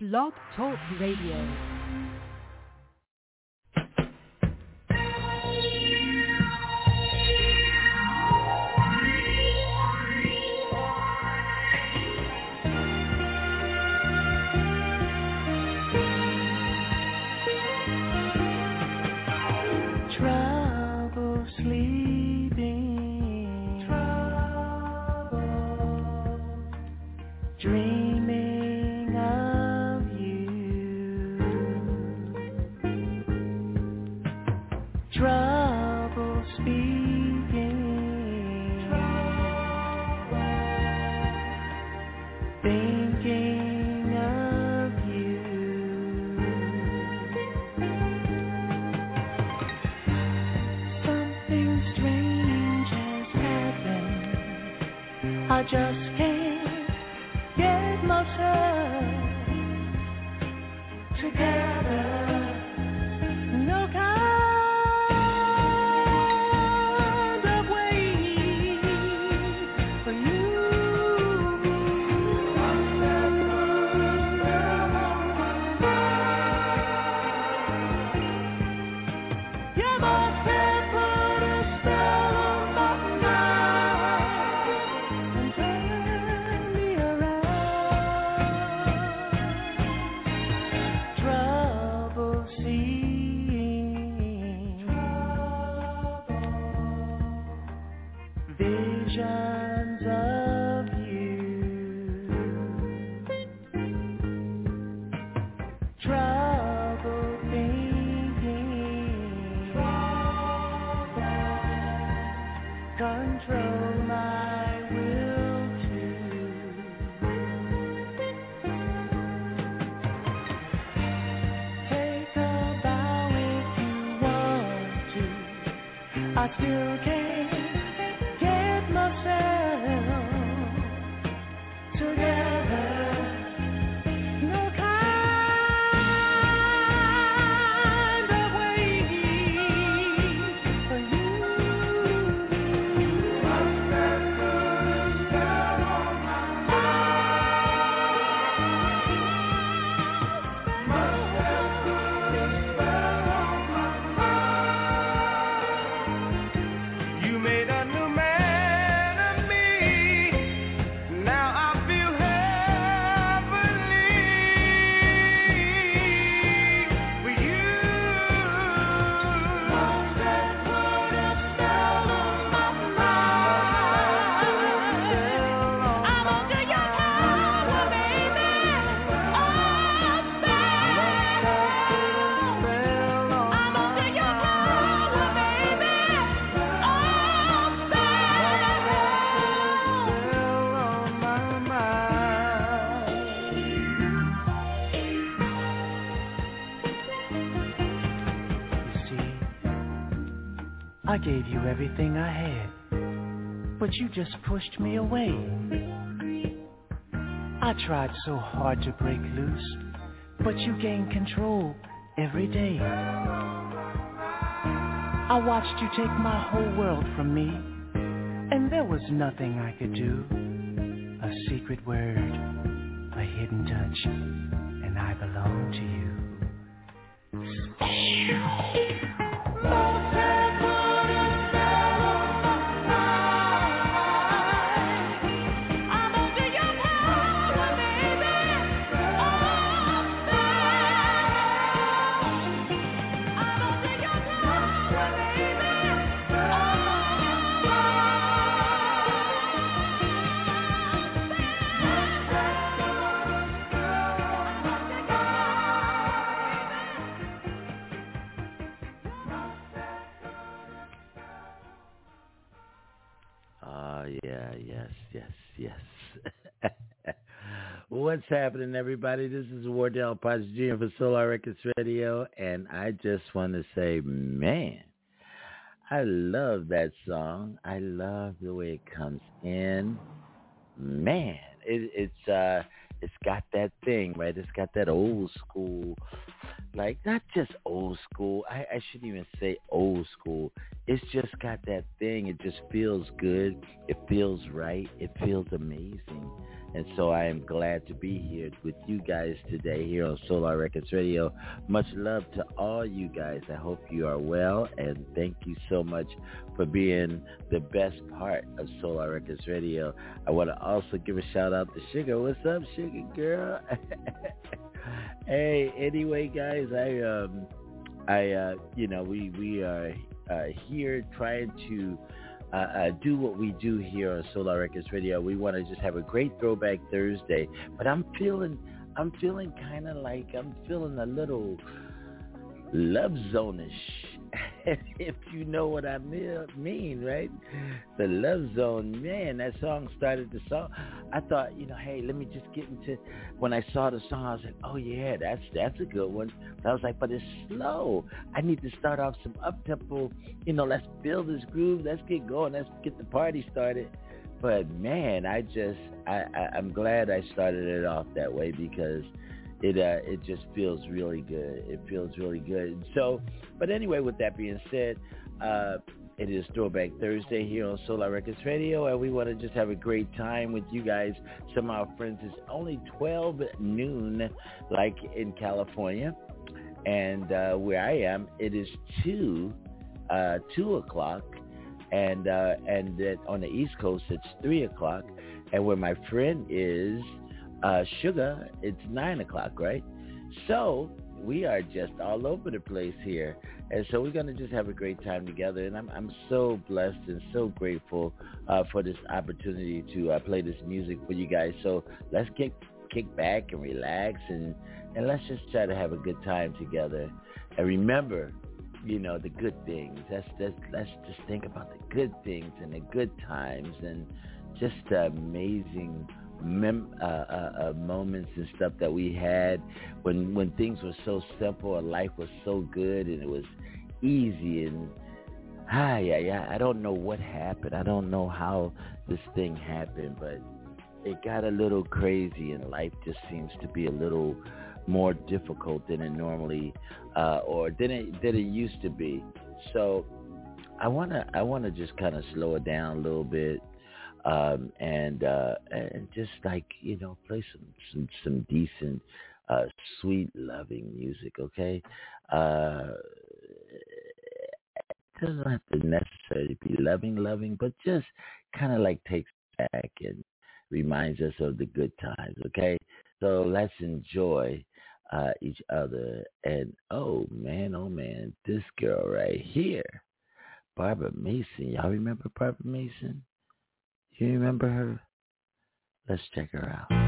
Blog Talk Radio. I gave you everything I had, but you just pushed me away. I tried so hard to break loose, but you gained control every day. I watched you take my whole world from me, and there was nothing I could do. A secret word, a hidden touch, and I belong to you. What's happening, everybody? This is Wardell Potts Jr. for Solar Records Radio, and I just want to say, man, I love that song. I love the way it comes in. Man, it's got that thing, right? It's got that old school, like not just old school. I shouldn't even say old school. It's just got that thing. It just feels good. It feels right. It feels amazing. And so I am glad to be here with you guys today here on Solar Records Radio. Much love to all you guys. I hope you are well, and thank you so much for being the best part of Solar Records Radio. I want to also give a shout out to Sugar. What's up, Sugar girl? Hey, anyway, guys, we are here trying to do what we do here on Solar Records Radio. We want to just have a great Throwback Thursday, but I'm feeling kind of like I'm feeling a little love zone-ish, if you know what I mean, right? The Love Zone, man, that song started the song. I thought, hey, let me just get into, when I saw the song, I was like, oh yeah, that's a good one. But I was like, but it's slow. I need to start off some up-tempo, let's build this groove, let's get going, let's get the party started. But man, I'm glad I started it off that way because it just feels really good. It feels really good. So, but anyway, with that being said, it is Throwback Thursday here on Solar Records Radio, and we want to just have a great time with you guys. Some of our friends, it's only 12 noon, like in California, and where I am, it is 2 o'clock, and that on the East Coast, it's 3 o'clock, and where my friend is, Sugar, it's 9 o'clock, right? So we are just all over the place here. And so we're going to just have a great time together. And I'm so blessed and so grateful for this opportunity to play this music for you guys. So let's kick back and relax and let's just try to have a good time together. And remember, the good things. Let's just think about the good things and the good times and just the amazing moments and stuff that we had when things were so simple and life was so good and it was easy and I don't know what happened. I don't know how this thing happened, but it got a little crazy and life just seems to be a little more difficult than it normally or than it used to be. So I wanna just kind of slow it down a little bit. And just like, play some decent, sweet, loving music, okay? It doesn't have to necessarily be loving, but just kind of like takes back and reminds us of the good times, okay? So let's enjoy each other. And oh man, this girl right here, Barbara Mason. Y'all remember Barbara Mason? You remember her? Let's check her out.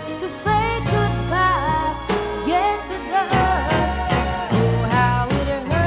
Say goodbye, yes it does. Oh, how it hurts.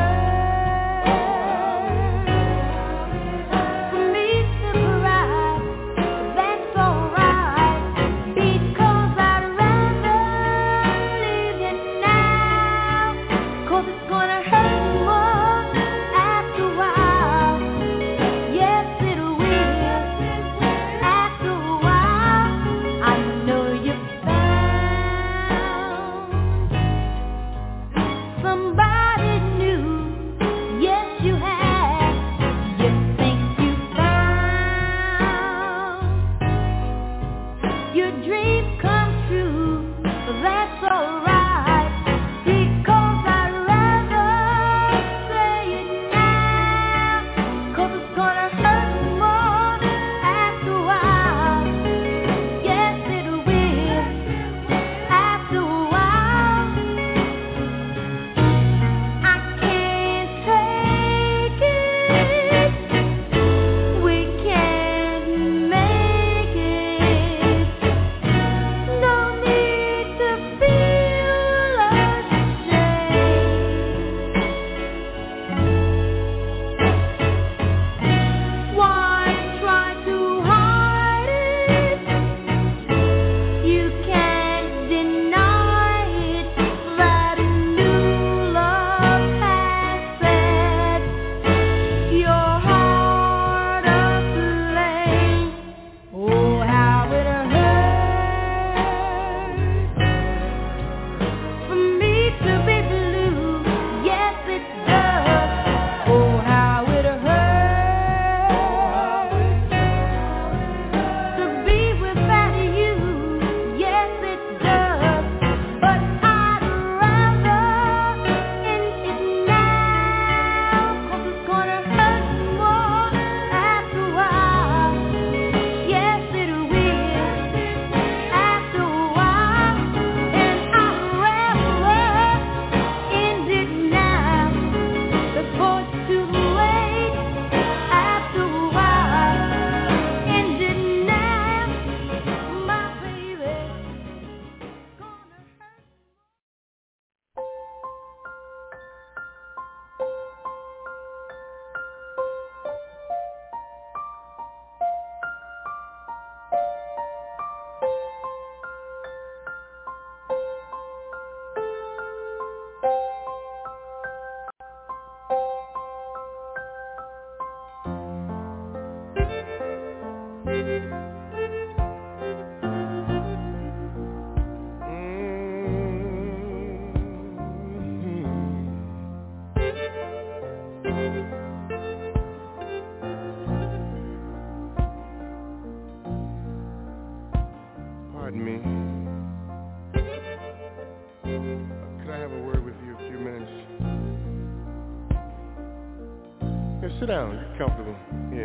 down. Get comfortable. Yeah.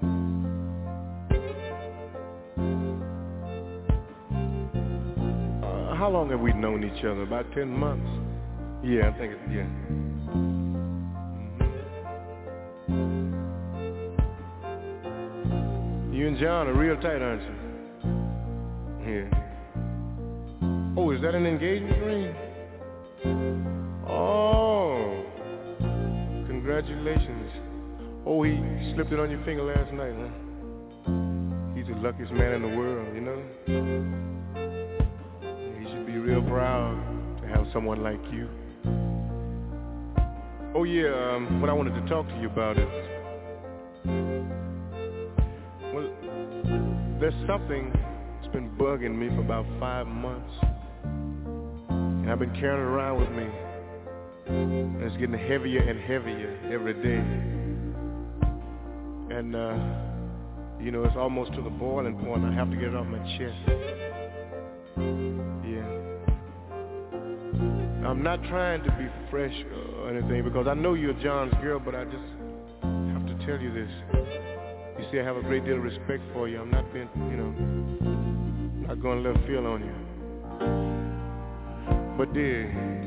How long have we known each other? About 10 months? Yeah, I think it's, yeah. You and John are real tight, aren't you? Yeah. Oh, is that an engagement ring? Oh, congratulations. Oh, he slipped it on your finger last night, huh? He's the luckiest man in the world, you know? He should be real proud to have someone like you. Oh yeah, what I wanted to talk to you about is, well, there's something that's been bugging me for about 5 months. And I've been carrying it around with me. And it's getting heavier and heavier every day. And, you know, it's almost to the boiling point. I have to get it off my chest. Yeah. I'm not trying to be fresh or anything because I know you're John's girl, but I just have to tell you this. You see, I have a great deal of respect for you. I'm not being, you know, not going left field on you. But dear,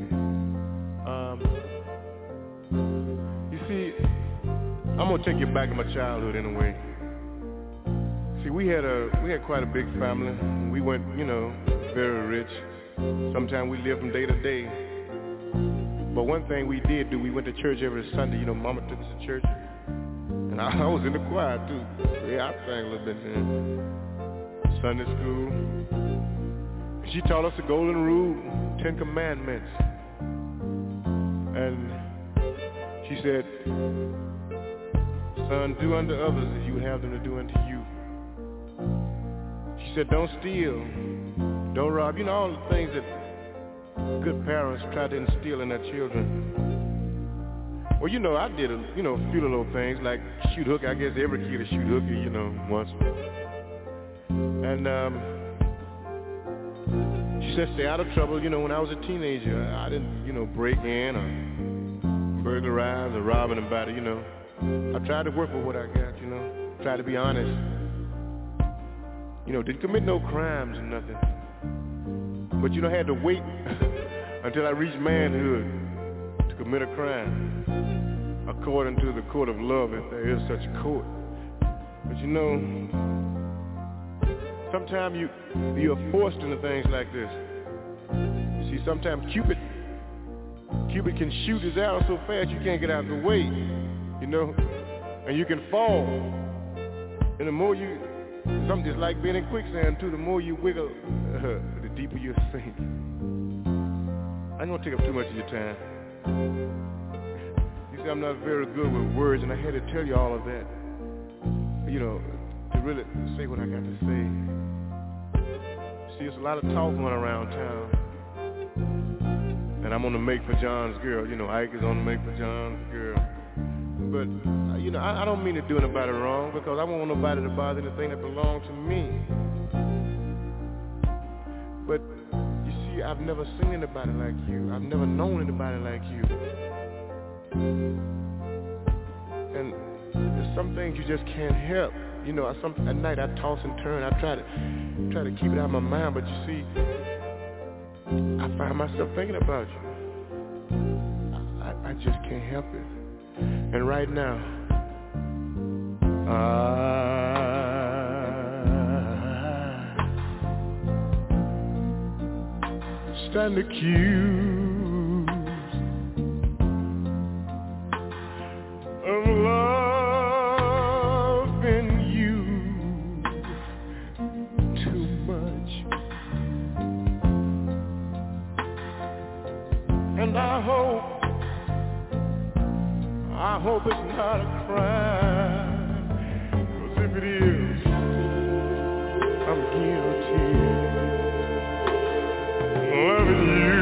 you see, I'm gonna take you back to my childhood in a way. See, we had quite a big family. We went, you know, very rich. Sometimes we lived from day to day. But one thing we did do, we went to church every Sunday. You know, Mama took us to church, and I was in the choir too. Yeah, I sang a little bit then. Sunday school. She taught us the golden rule, 10 commandments. And she said, son, do unto others as you would have them to do unto you. She said, don't steal, don't rob. You know, all the things that good parents try to instill in their children. Well, you know, I did a few little things like shoot hook. I guess every kid will shoot hook, you know, once. And she said, stay out of trouble. You know, when I was a teenager, I didn't, you know, break in or burglarize or rob anybody, you know. I tried to work with what I got, you know. Tried to be honest. You know, didn't commit no crimes or nothing. But, you know, I had to wait until I reached manhood to commit a crime, according to the court of love, if there is such a court. But, you know, sometimes you're forced into things like this. You see, sometimes Cupid can shoot his arrow so fast you can't get out of the way, you know, and you can fall. And the more you, something just like being in quicksand too, the more you wiggle, the deeper you sink. I don't want to take up too much of your time. You see, I'm not very good with words, and I had to tell you all of that, you know, to really say what I got to say. See, there's a lot of talk going around town. And I'm on the Make for John's girl. You know, Ike is on the Make for John's girl. But, you know, I don't mean to do anybody wrong because I don't want nobody to bother anything that belongs to me. But, you see, I've never seen anybody like you. I've never known anybody like you. And there's some things you just can't help. You know, at night I toss and turn. I try to keep it out of my mind, but you see, I find myself thinking about you. I just can't help it. And right now, I stand accused of loving you too much. And I hope it's not a crime, 'cause if it is, I'm guilty. Loving you.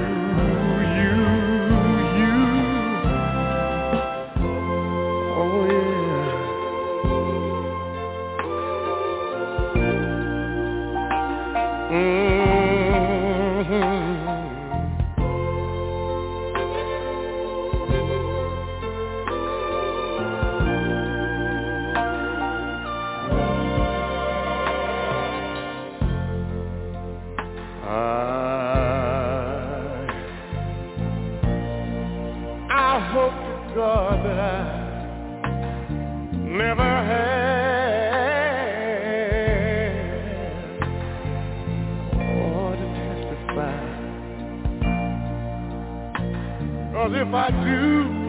Oh yeah. never had or to testify. 'Cause if I do,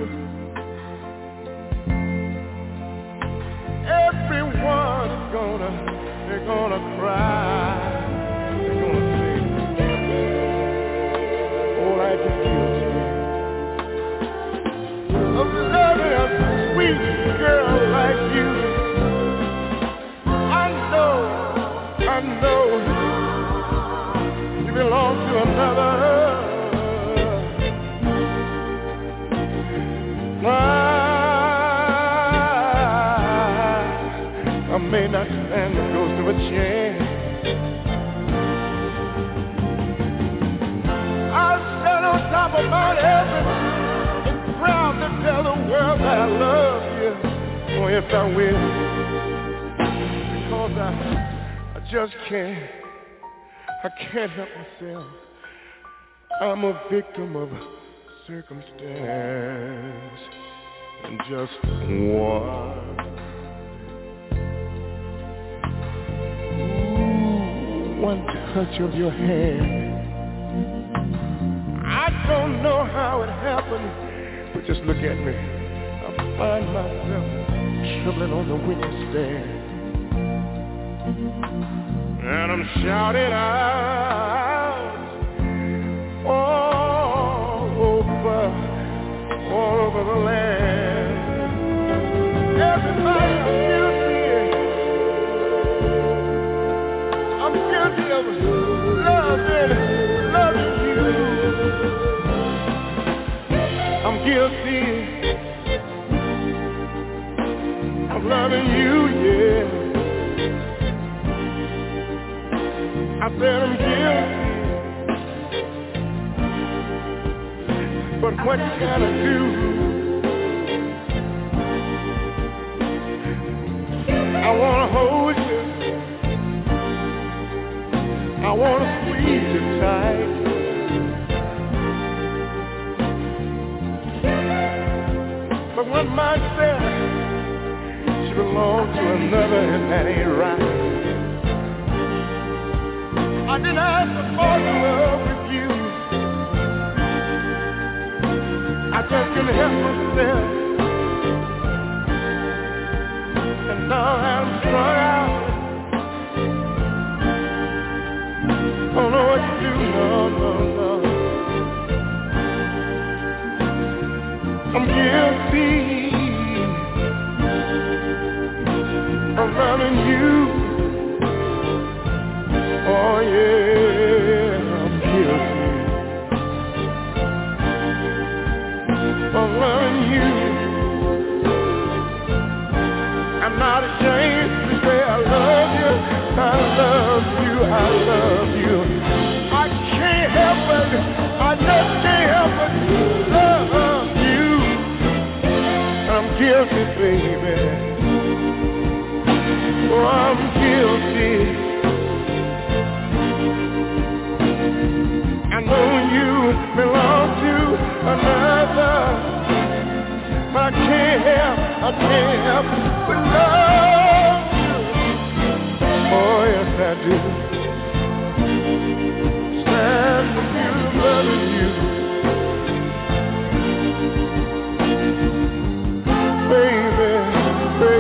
everyone is they're gonna cry. They're gonna say, oh, life is guilty of loving a sweet girl like you. I know you belong to another. I may not stand the ghost of a chance. I'll stand on top of Mount Everest and proud to tell the world that I love you. Oh, yes, I will. Because I just can't. I can't help myself. I'm a victim of circumstance. And just one touch of your hand. I don't know how it happened, but just look at me. I find myself trembling on the witness stand. And I'm shouting out all over the land. Everybody, I'm guilty of loving you. I'm guilty of loving you, yeah. I said I'm guilty, but what can I do? I wanna hold you, I wanna squeeze you tight. But one might say she belongs to another, and that ain't right. I didn't ask to fall in love with you. I just couldn't help myself. And now I'm strung out. Don't know what to do, no. I'm guilty of loving you. Oh yeah, I'm guilty of loving you. I'm not ashamed to say I love you. I love you, I love you. I can't help it, I just can't help it. Love you. I'm guilty, baby. Oh, I'm guilty. I know you belong to another, but I can't help but love you. Oh, yes, I do. Stand for you, loving you. Baby,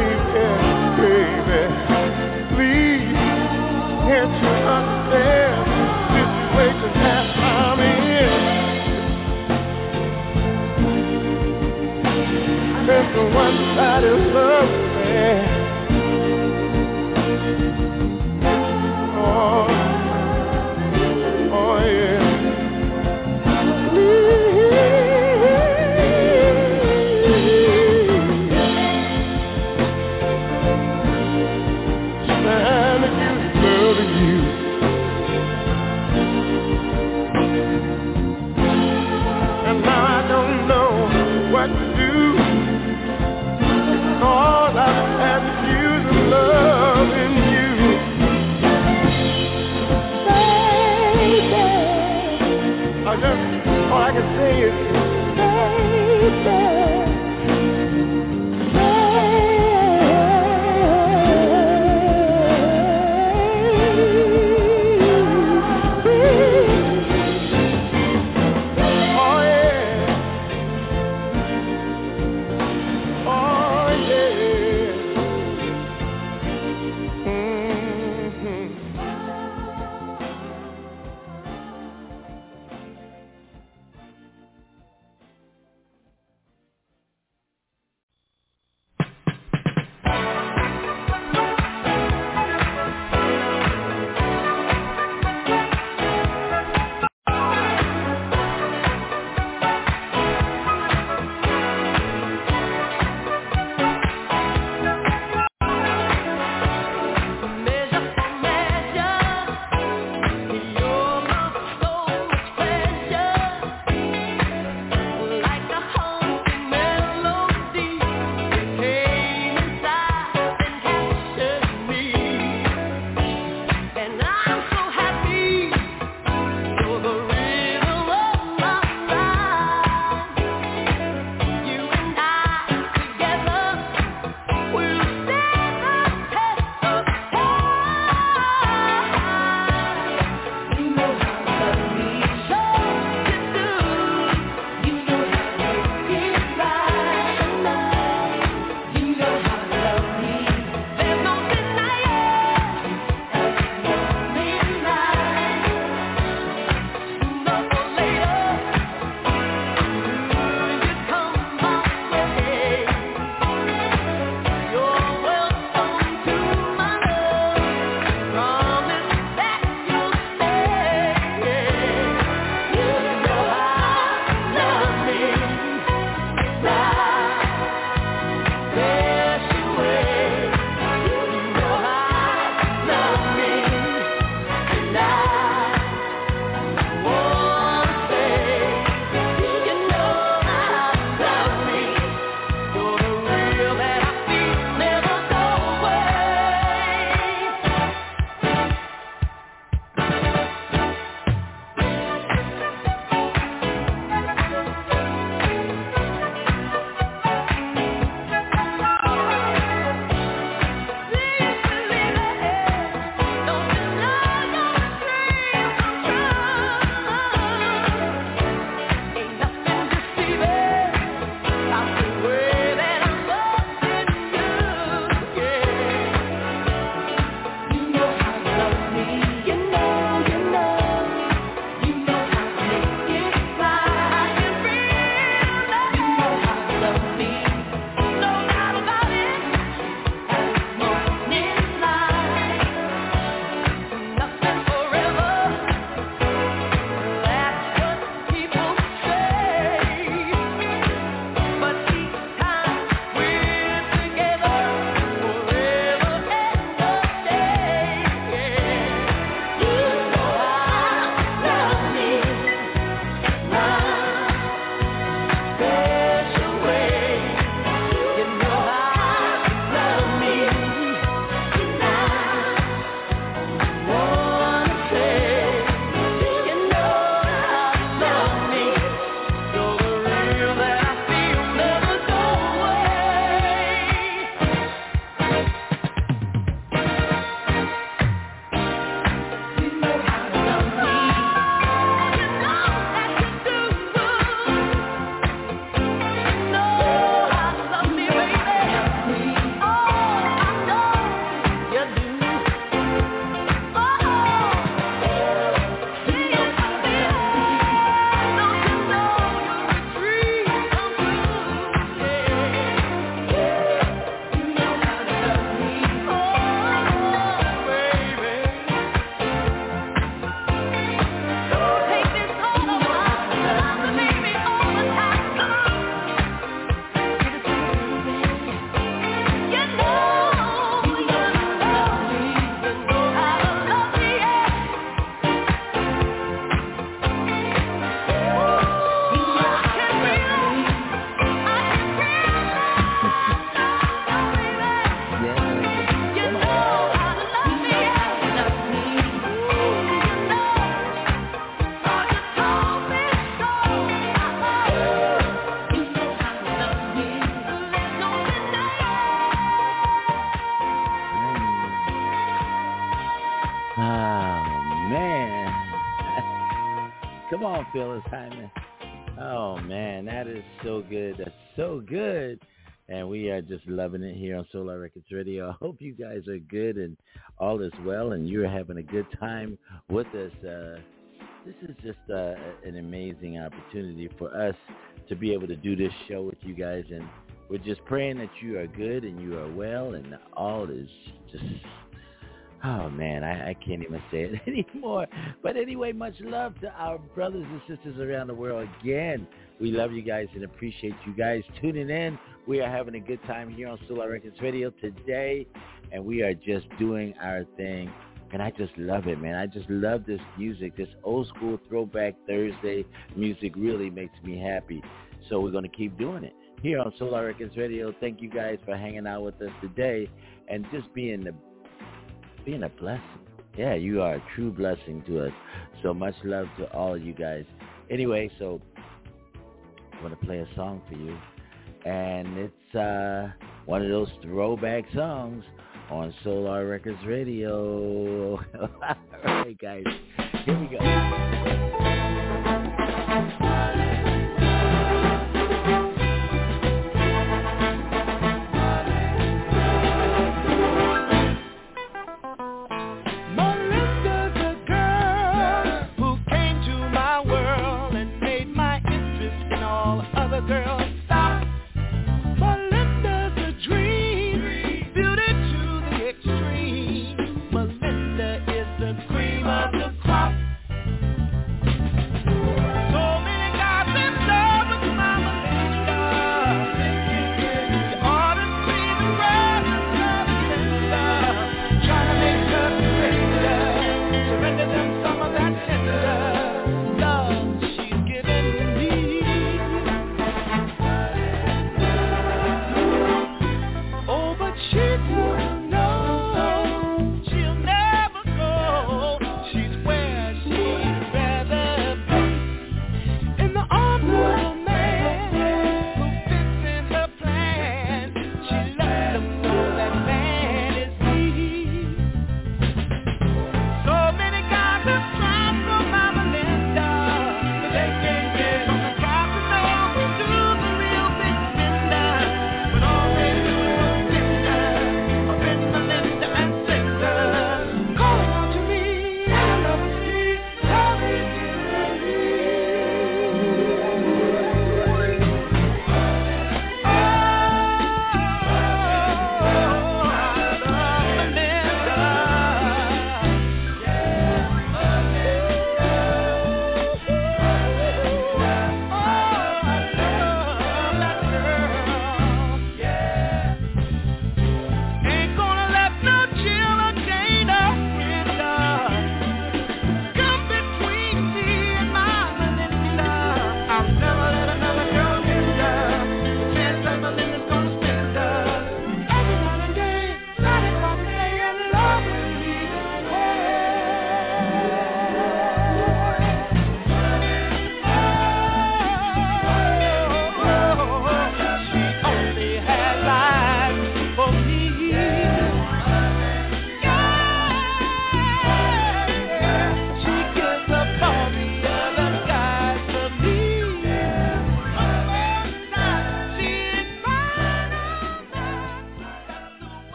Oh, man. Come on, Phyllis Hyman. Oh, man, that is so good. That's so good. And we are just loving it here on Solar Records Radio. I hope you guys are good and all is well and you're having a good time with us. This is just an amazing opportunity for us to be able to do this show with you guys. And we're just praying that you are good and you are well and all is just... Oh, man, I can't even say it anymore. But anyway, much love to our brothers and sisters around the world. Again, we love you guys and appreciate you guys tuning in. We are having a good time here on Solar Records Radio today, and we are just doing our thing. And I just love it, man. I just love this music. This old school throwback Thursday music really makes me happy. So we're going to keep doing it here on Solar Records Radio. Thank you guys for hanging out with us today and just being a blessing. Yeah, you are a true blessing to us. So much love to all of you guys. Anyway, so I want to play a song for you. And it's one of those throwback songs on Solar Records Radio. All right, guys. Here we go.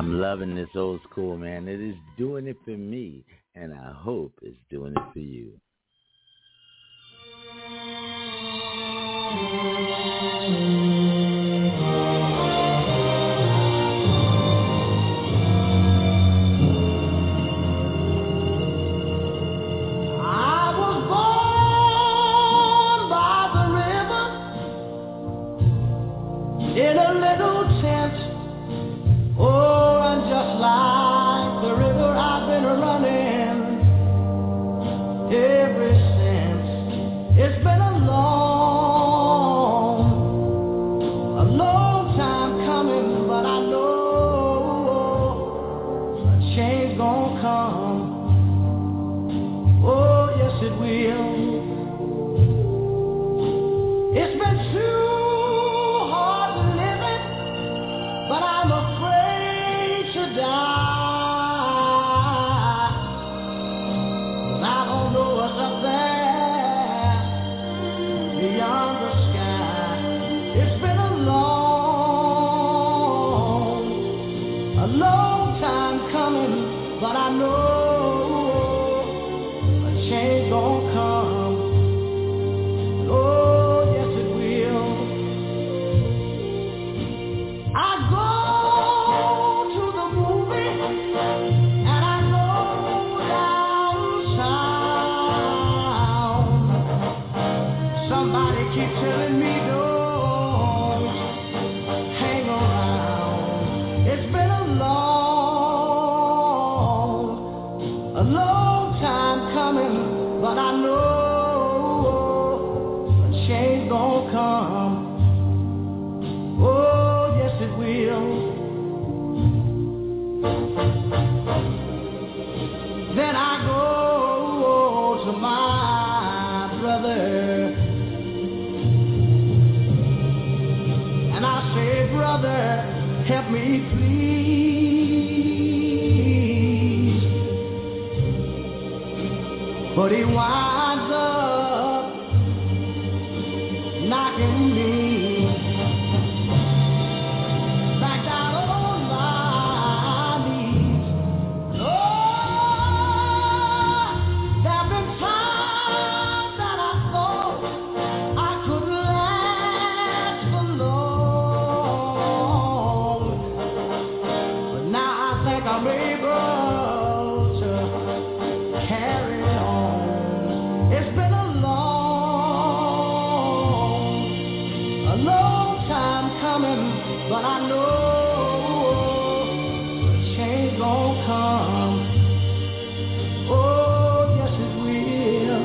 I'm loving this old school, man. It is doing it for me, and I hope it's doing it for you. In a little tent, oh, and just like the river I've been running ever since. It's been a long time coming, but I know a change gonna come. Oh, yes it will. It's been too hard living, but I'm afraid to die. 'Cause I don't know what's up there beyond the sky. It's been a long time coming, but I know a change gonna come. Oh, yes it will. I go to the movie and I go downtown. Somebody keeps telling me don't hang around. It's been a long time coming, but I know a change gonna come. Oh, yes it will. Then I go to my brother and I say, brother, help me please. But he winds up knocking me back down on my knees. Oh, there've been times that I thought I could last for long, but now I think I'm able to carry on. It's been a long time coming, but I know a change gon' come. Oh, yes it will.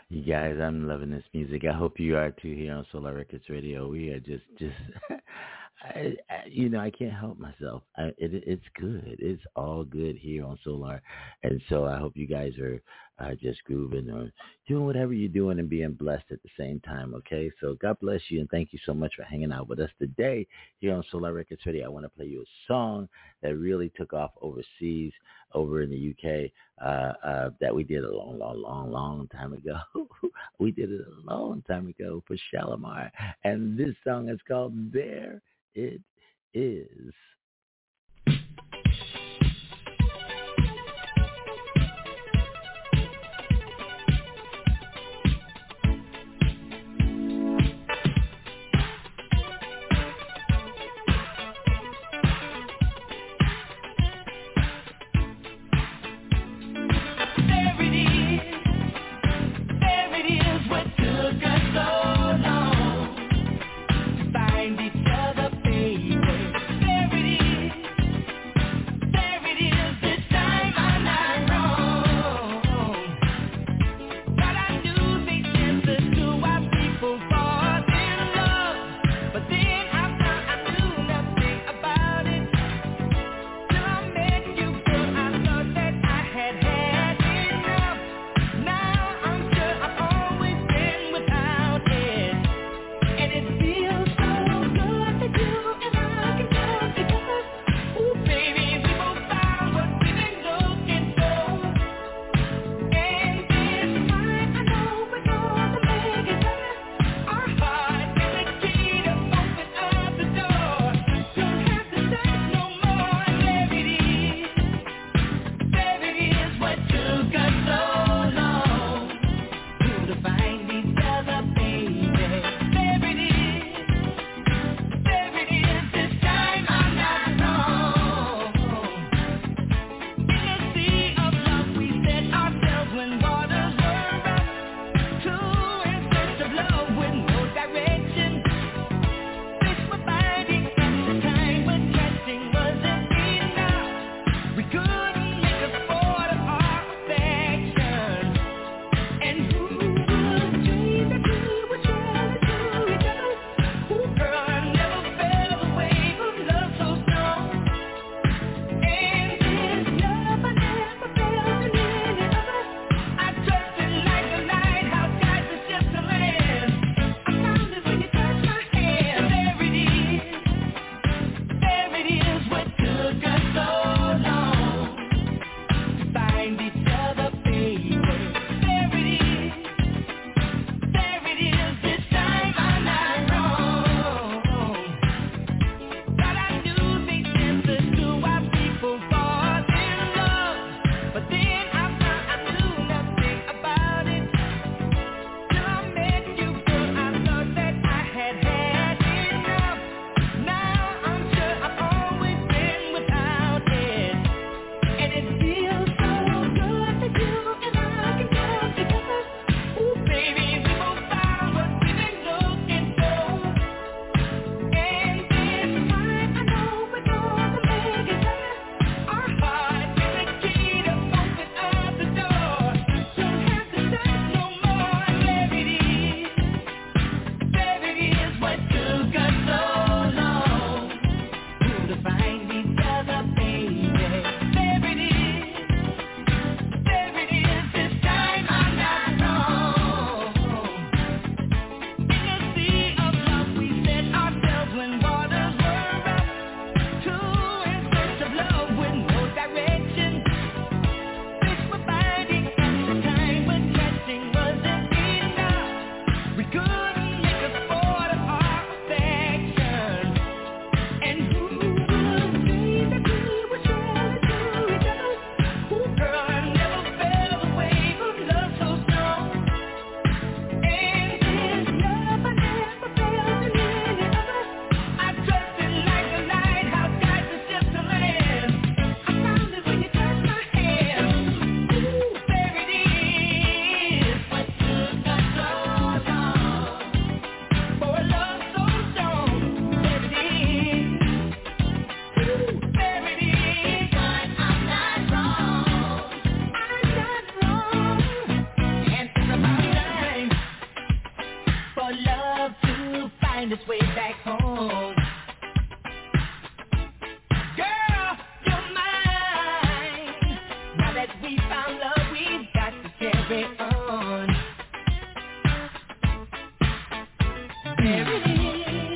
You guys, I'm loving this music. I hope you are too here on Solar Records Radio. We are just I can't help myself. It's good. It's all good here on Solar. And so I hope you guys are just grooving or doing whatever you're doing and being blessed at the same time, okay? So God bless you, and thank you so much for hanging out with us today here on Solar Records Radio. I want to play you a song that really took off overseas, over in the UK, that we did a long time ago. We did it a long time ago for Shalimar. And this song is called There It Is. Find each other, baby. There it is. making its way back home. Girl, you're mine. Now that we found love, we've got to carry on. There it is.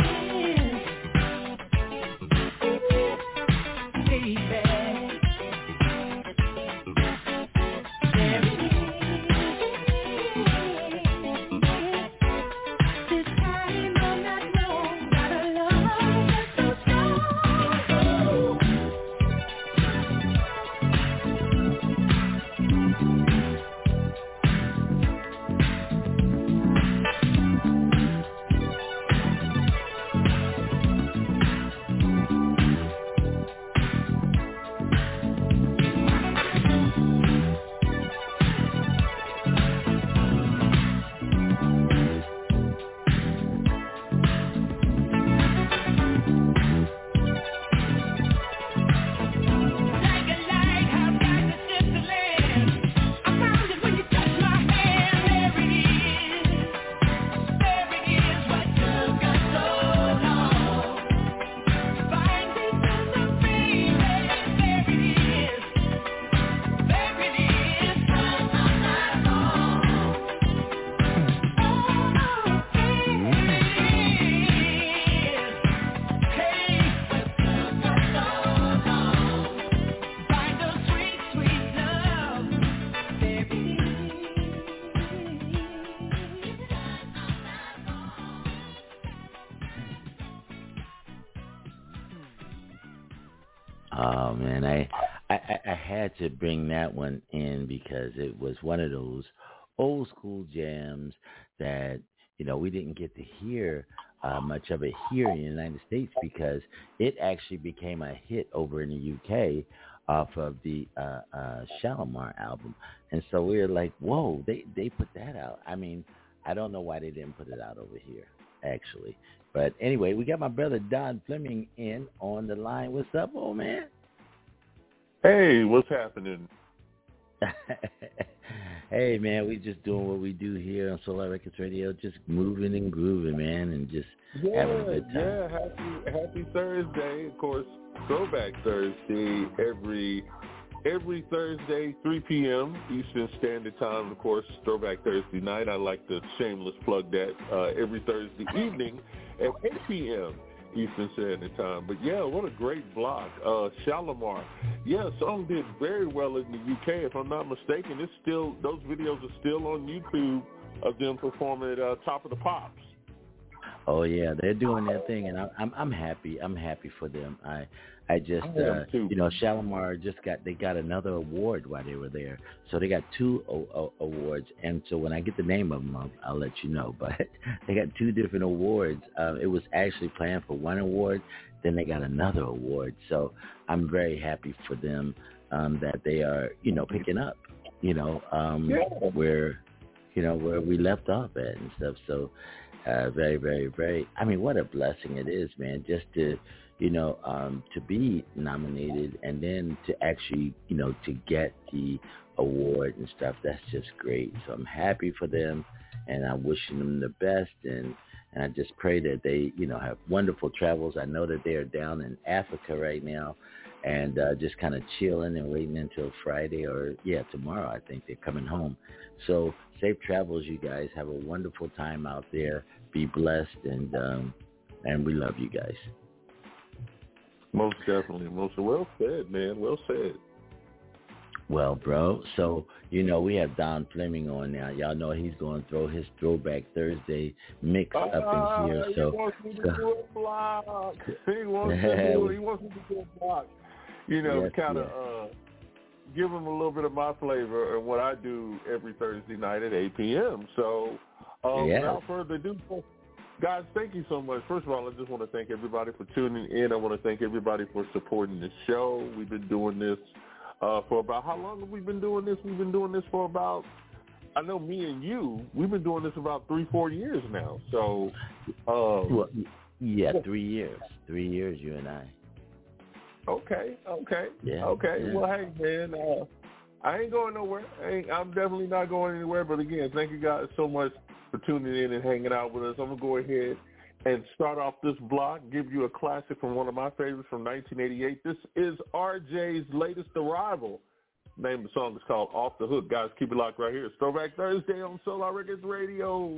Oh man, I had to bring that one in because it was one of those old school jams that, you know, we didn't get to hear much of it here in the United States because it actually became a hit over in the UK off of the Shalimar album. And so we were like, whoa, they put that out. I mean, I don't know why they didn't put it out over here, actually. But anyway, we got my brother Don Fleming in on the line. What's up, old man? Hey, what's happening? Hey, man, we just doing what we do here on Solar Records Radio, just moving and grooving, man, and just having a good time. Yeah, happy Thursday. Of course, Throwback Thursday every Thursday, 3 p.m. Eastern Standard Time. Of course, Throwback Thursday night. I like to shameless plug that every Thursday evening at 8 p.m. Eastern Standard Time. But yeah, what a great block. Shalimar. Yeah, song did very well in the UK. If I'm not mistaken, it's still, those videos are still on YouTube of them performing at Top of the Pops. Oh yeah, they're doing their thing, and I'm happy. I'm happy for them. I just you know, Shalimar they got another award while they were there, so they got two awards. And so when I get the name of them, I'll let you know. But they got two different awards. It was actually planned for one award, then they got another award. So I'm very happy for them that they are, you know, picking up, you know, where we left off at and stuff. So. Very, very, very, I mean, what a blessing it is, man, just to, you know, to be nominated and then to actually, you know, to get the award and stuff. That's just great. So I'm happy for them, and I'm wishing them the best, and I just pray that they, you know, have wonderful travels. I know that they are down in Africa right now and just kind of chilling and waiting until Friday or, tomorrow. I think they're coming home. So safe travels, you guys. Have a wonderful time out there. Be blessed, and we love you guys. Most definitely. Well said, man. Well said. Well, bro, so, you know, we have Don Fleming on now. Y'all know he's going to throw his Throwback Thursday mix up in here. So, he wants me to do a block. He wants me to do a block. You know, kind of give him a little bit of my flavor and what I do every Thursday night at 8 p.m. So, without further ado, guys, thank you so much. First of all, I just want to thank everybody for tuning in. I want to thank everybody for supporting the show. We've been doing this for about, how long have we been doing this? We've been doing this for about, I know me and you, we've been doing this about 3-4 years now. So, 3 years. 3 years, you and I. Okay. Yeah. Well, hey, man, I ain't going nowhere. I'm definitely not going anywhere. But again, thank you guys so much for tuning in and hanging out with us. I'm gonna go ahead and start off this block, give you a classic from one of my favorites from 1988. This is RJ's latest arrival. The name of the song is called Off the Hook. Guys, keep it locked right here. It's Throwback Thursday on Solar Records Radio.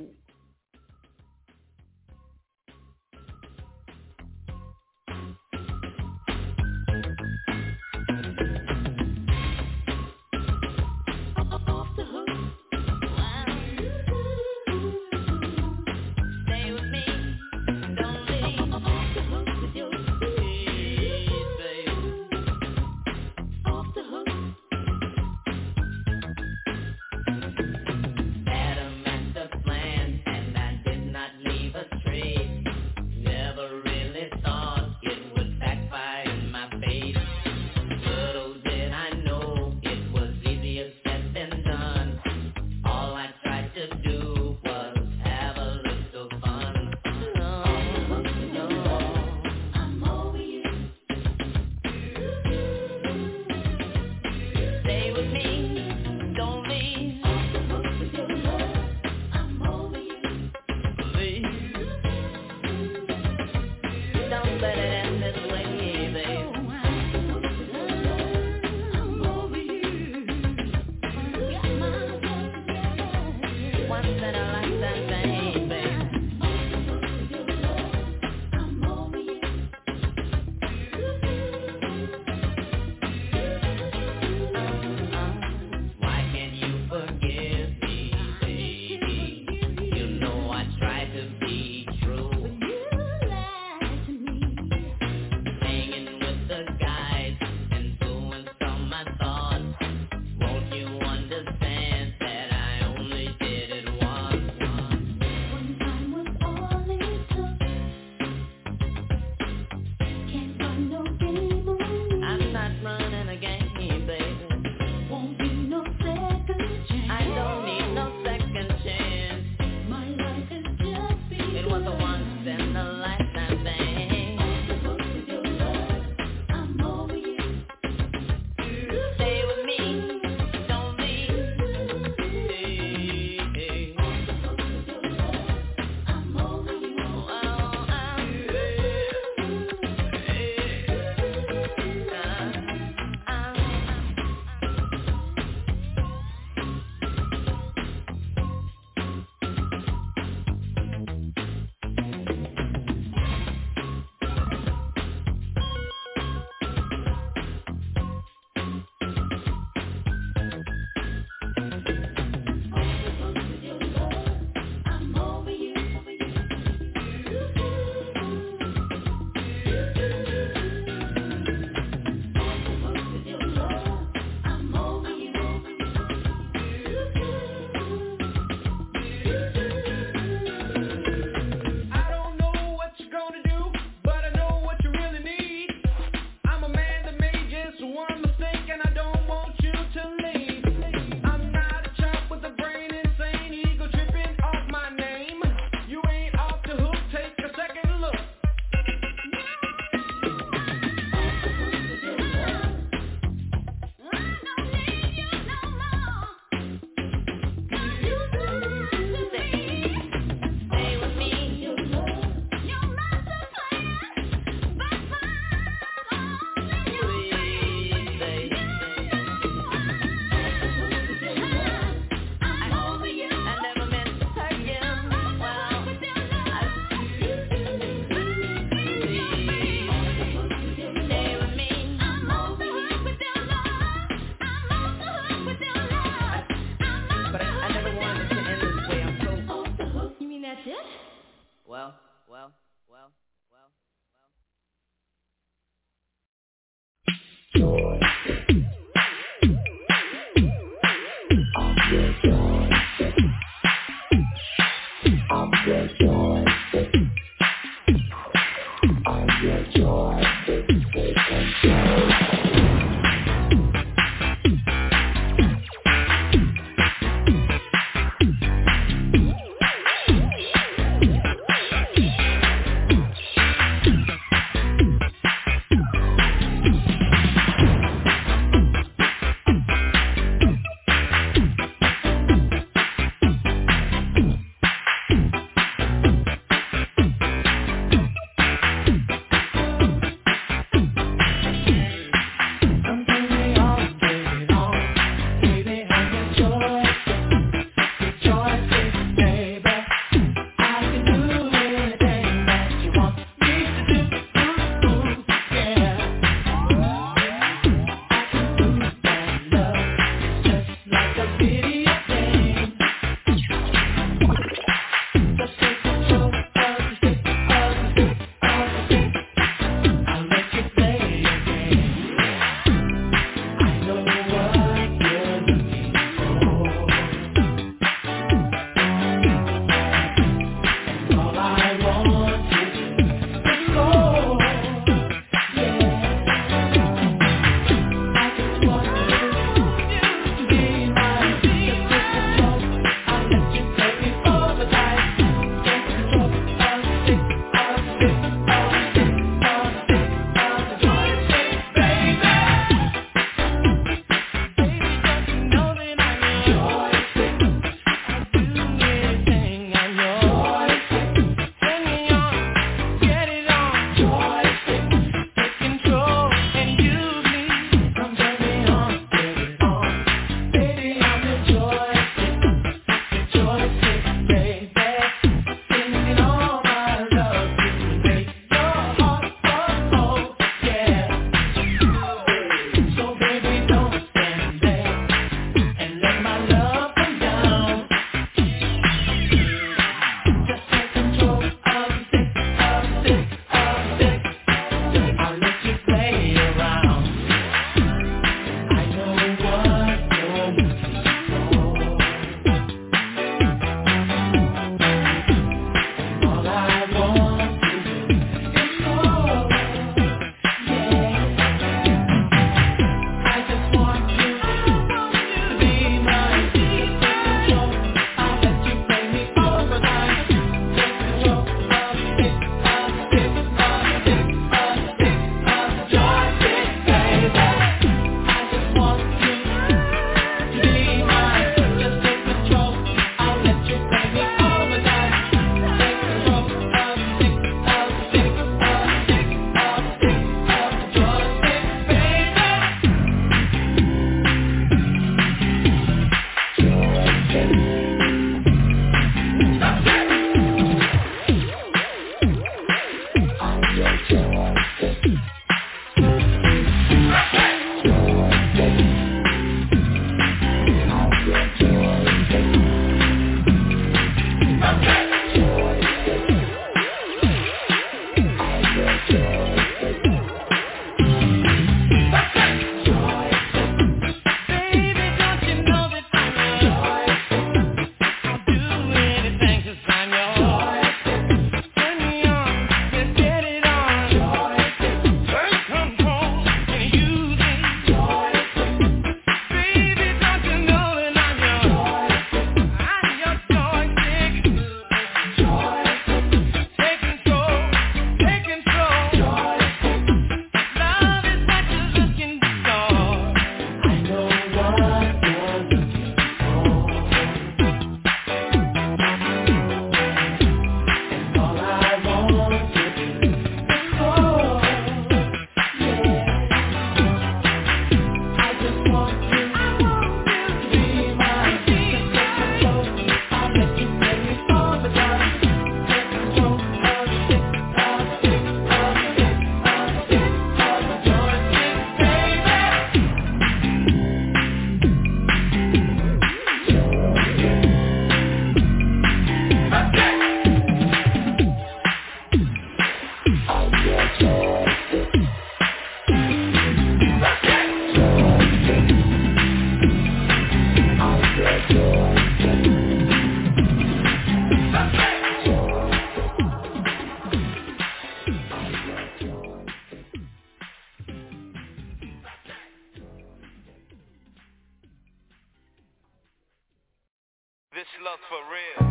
This love for real.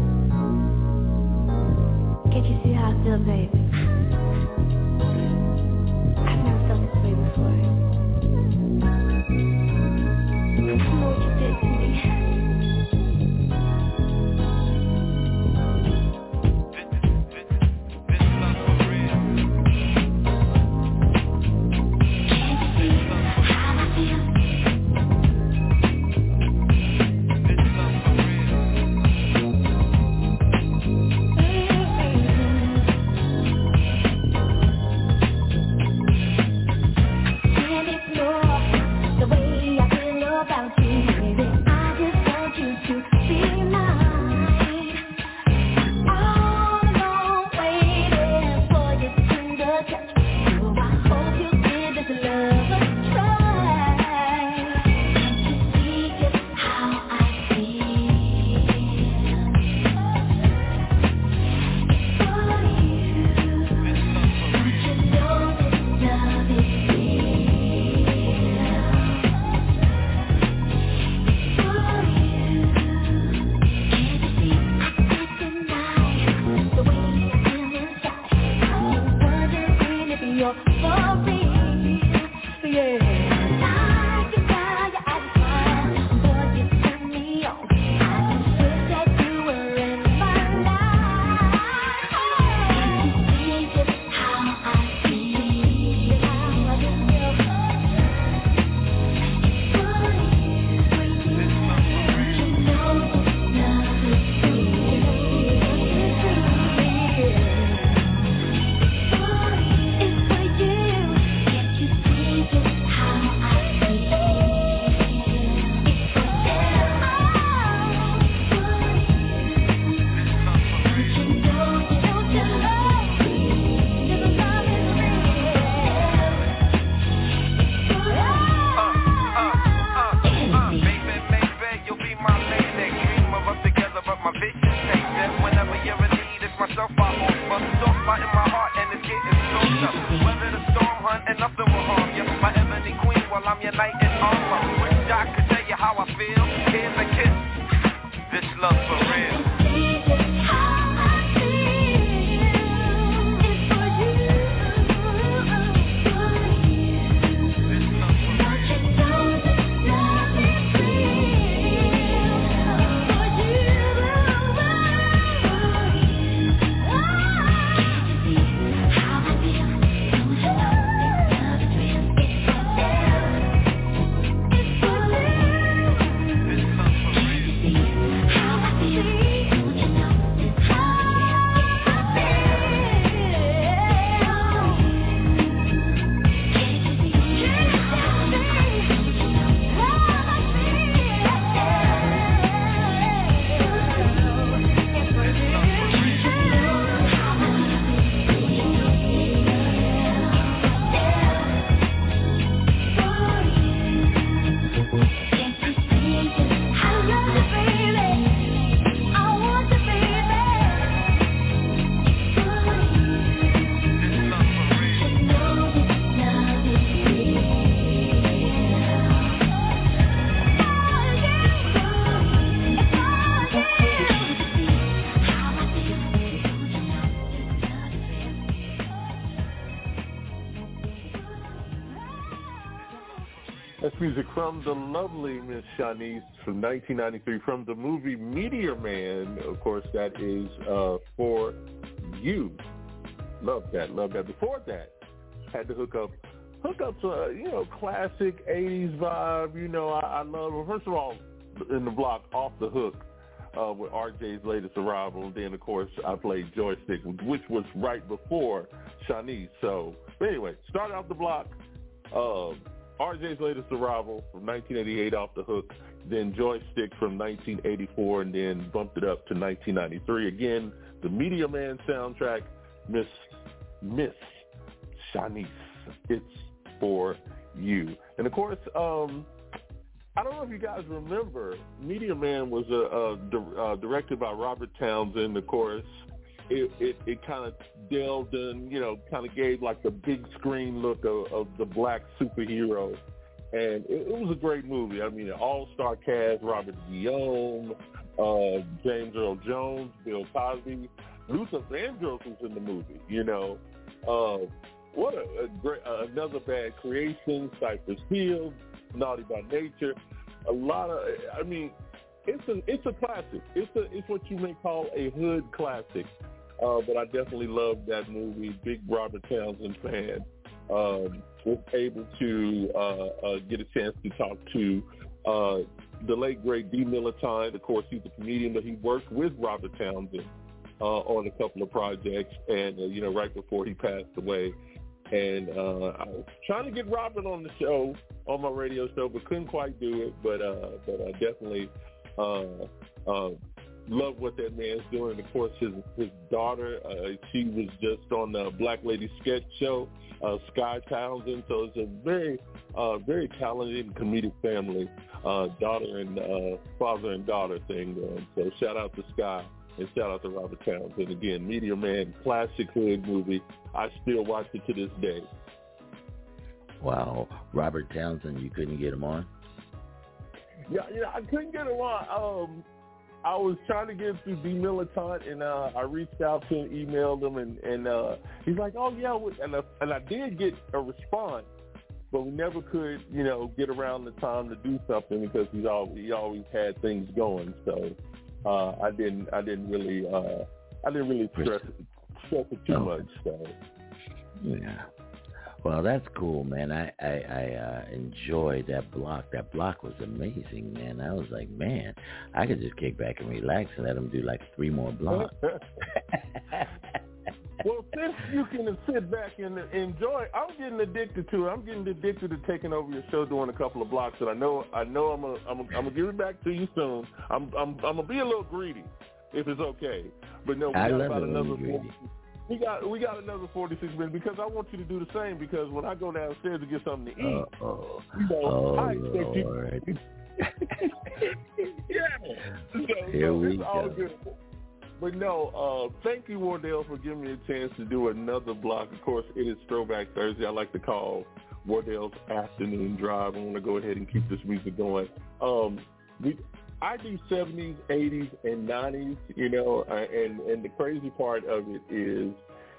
Can't you see how I feel, baby? I've never felt this way before. I know what you did to me. This love for real. Can't you see how I feel? That's music from the lovely Miss Shanice from 1993 from the movie Meteor Man. Of course, that is For You. Love that. Before that, had to hook up to classic 80s vibe. I love it. First of all, in the block, Off the Hook with RJ's Latest Arrival. And then, of course, I played Joystick, which was right before Shanice. So, but anyway, started off the block. RJ's Latest Arrival from 1988, Off the Hook, then Joystick from 1984, and then bumped it up to 1993. Again, the Meteor Man soundtrack, Miss Shanice, It's For You. And of course, I don't know if you guys remember, Media Man was directed by Robert Townsend. Of course, it kind of delved in, kind of gave like the big screen look of the black superhero. And it was a great movie. I mean, an all-star cast, Robert Guillaume, James Earl Jones, Bill Cosby. Luther Vandross was in the movie, What a great, Another Bad Creation, Cypress Hill, Naughty by Nature. A lot of, it's a classic. It's what you may call a hood classic. But I definitely loved that movie. Big Robert Townsend fan. Was able to get a chance to talk to the late great D. Militant. Of course, he's a comedian, but he worked with Robert Townsend on a couple of projects, and right before he passed away. And I was trying to get Robert on the show, on my radio show, but couldn't quite do it. But I definitely love what that man's doing. Of course, his daughter, she was just on the Black Lady Sketch Show, Sky Townsend. So it's a very, very talented and comedic family, daughter and father and daughter thing going. So shout out to Sky. And shout out to Robert Townsend. Again, Media Man, classic hood movie. I still watch it to this day. Wow. Robert Townsend, you couldn't get him on? Yeah, I couldn't get him on. I was trying to get through D. Militant, and I reached out to him, emailed him, and he's like, oh, yeah. And I did get a response, but we never could, get around the time to do something because he always had things going. So I didn't really stress it too much. So yeah, well, that's cool, man. I enjoyed that block. That block was amazing, man. I was like, man, I could just kick back and relax and let them do like 3 more blocks. Well, since you can sit back and enjoy, I'm getting addicted to it. I'm getting addicted to taking over your show, doing a couple of blocks. And I know I'm gonna give it back to you soon. I'm gonna be a little greedy, if it's okay. But no, we got another 46 minutes because I want you to do the same. Because when I go downstairs to get something to eat, I expect you. Yeah. So it's all good. But no, thank you, Wardell, for giving me a chance to do another block. Of course, it is Throwback Thursday. I like to call Wardell's Afternoon Drive. I want to go ahead and keep this music going. I do 70s, 80s, and 90s, and the crazy part of it is,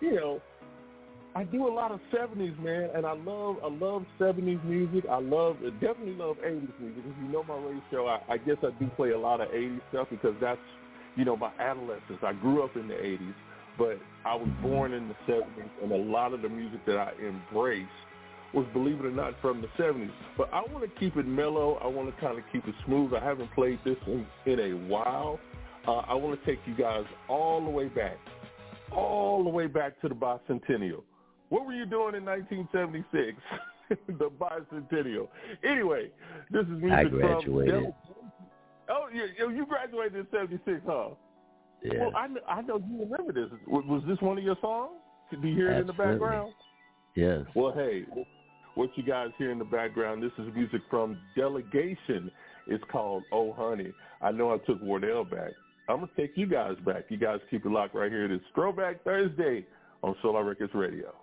I do a lot of 70s, man, and I love 70s music. Definitely love 80s music. If you know my radio show, I guess I do play a lot of 80s stuff because that's, my adolescence. I grew up in the 80s, but I was born in the 70s, and a lot of the music that I embrace was, believe it or not, from the 70s. But I want to keep it mellow. I want to kind of keep it smooth. I haven't played this in a while. I want to take you guys all the way back to the bicentennial. What were you doing in 1976? The bicentennial. Anyway, this is music I graduated. Oh, you graduated in 76, huh? Yeah. Well, I know you remember this. Was this one of your songs? Do you hear it in the background? Yes. Well, hey, what you guys hear in the background, this is music from Delegation. It's called Oh Honey. I know I took Wardell back. I'm going to take you guys back. You guys keep it locked right here. It is Throwback Thursday on Solar Records Radio.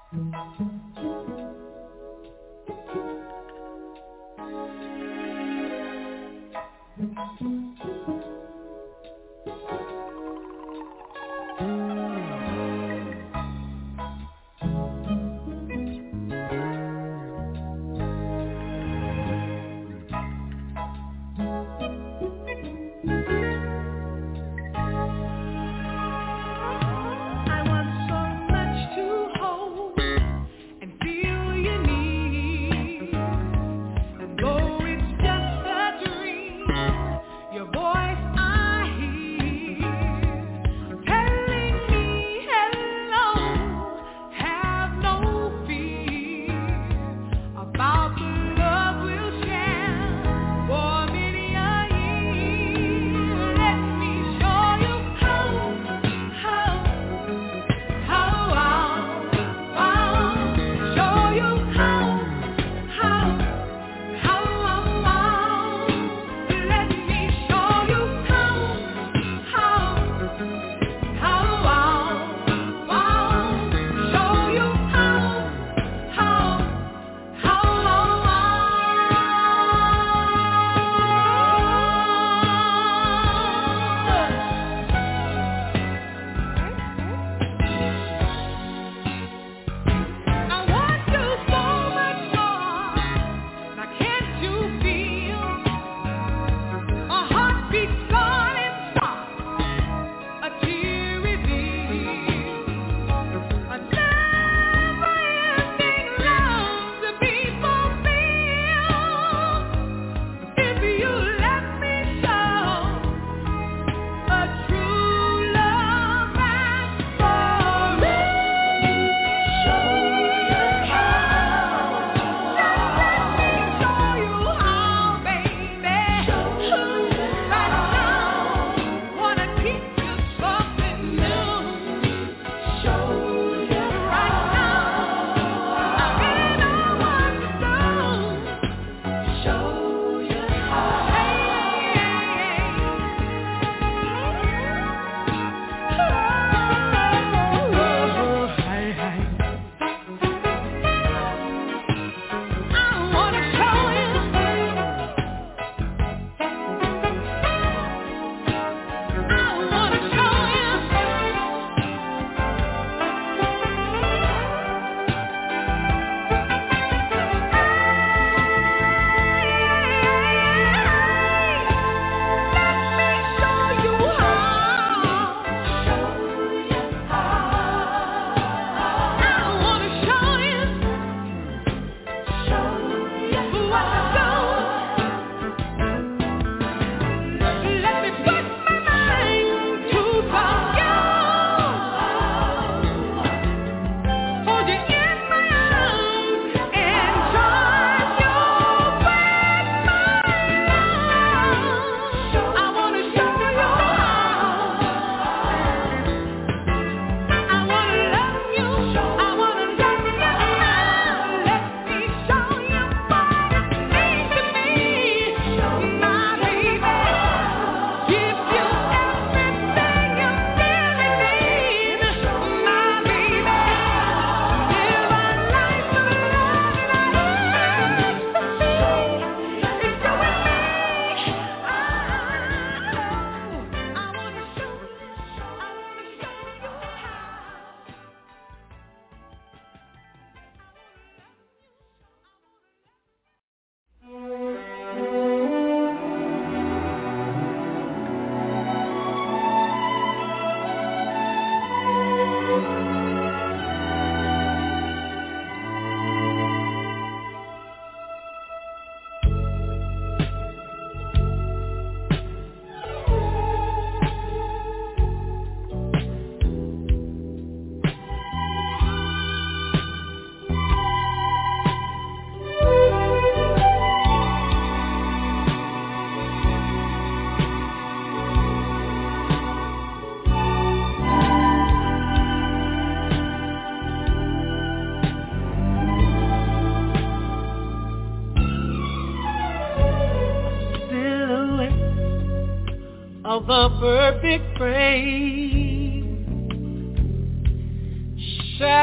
of the perfect frame, shadows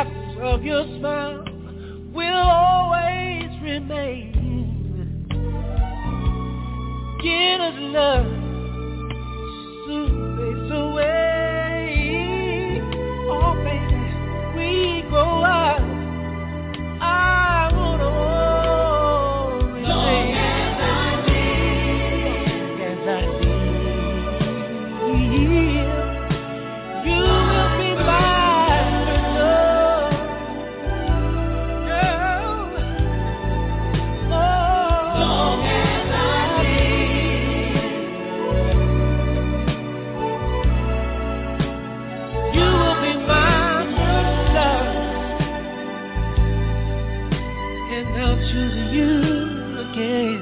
of your smile will always remain. Get us love soon fades away. Oh baby, we grow up. I wanna always long as I live, as I live, you will be mine for love, girl. Oh, long as I live, you will be mine for love, and I'll choose you again.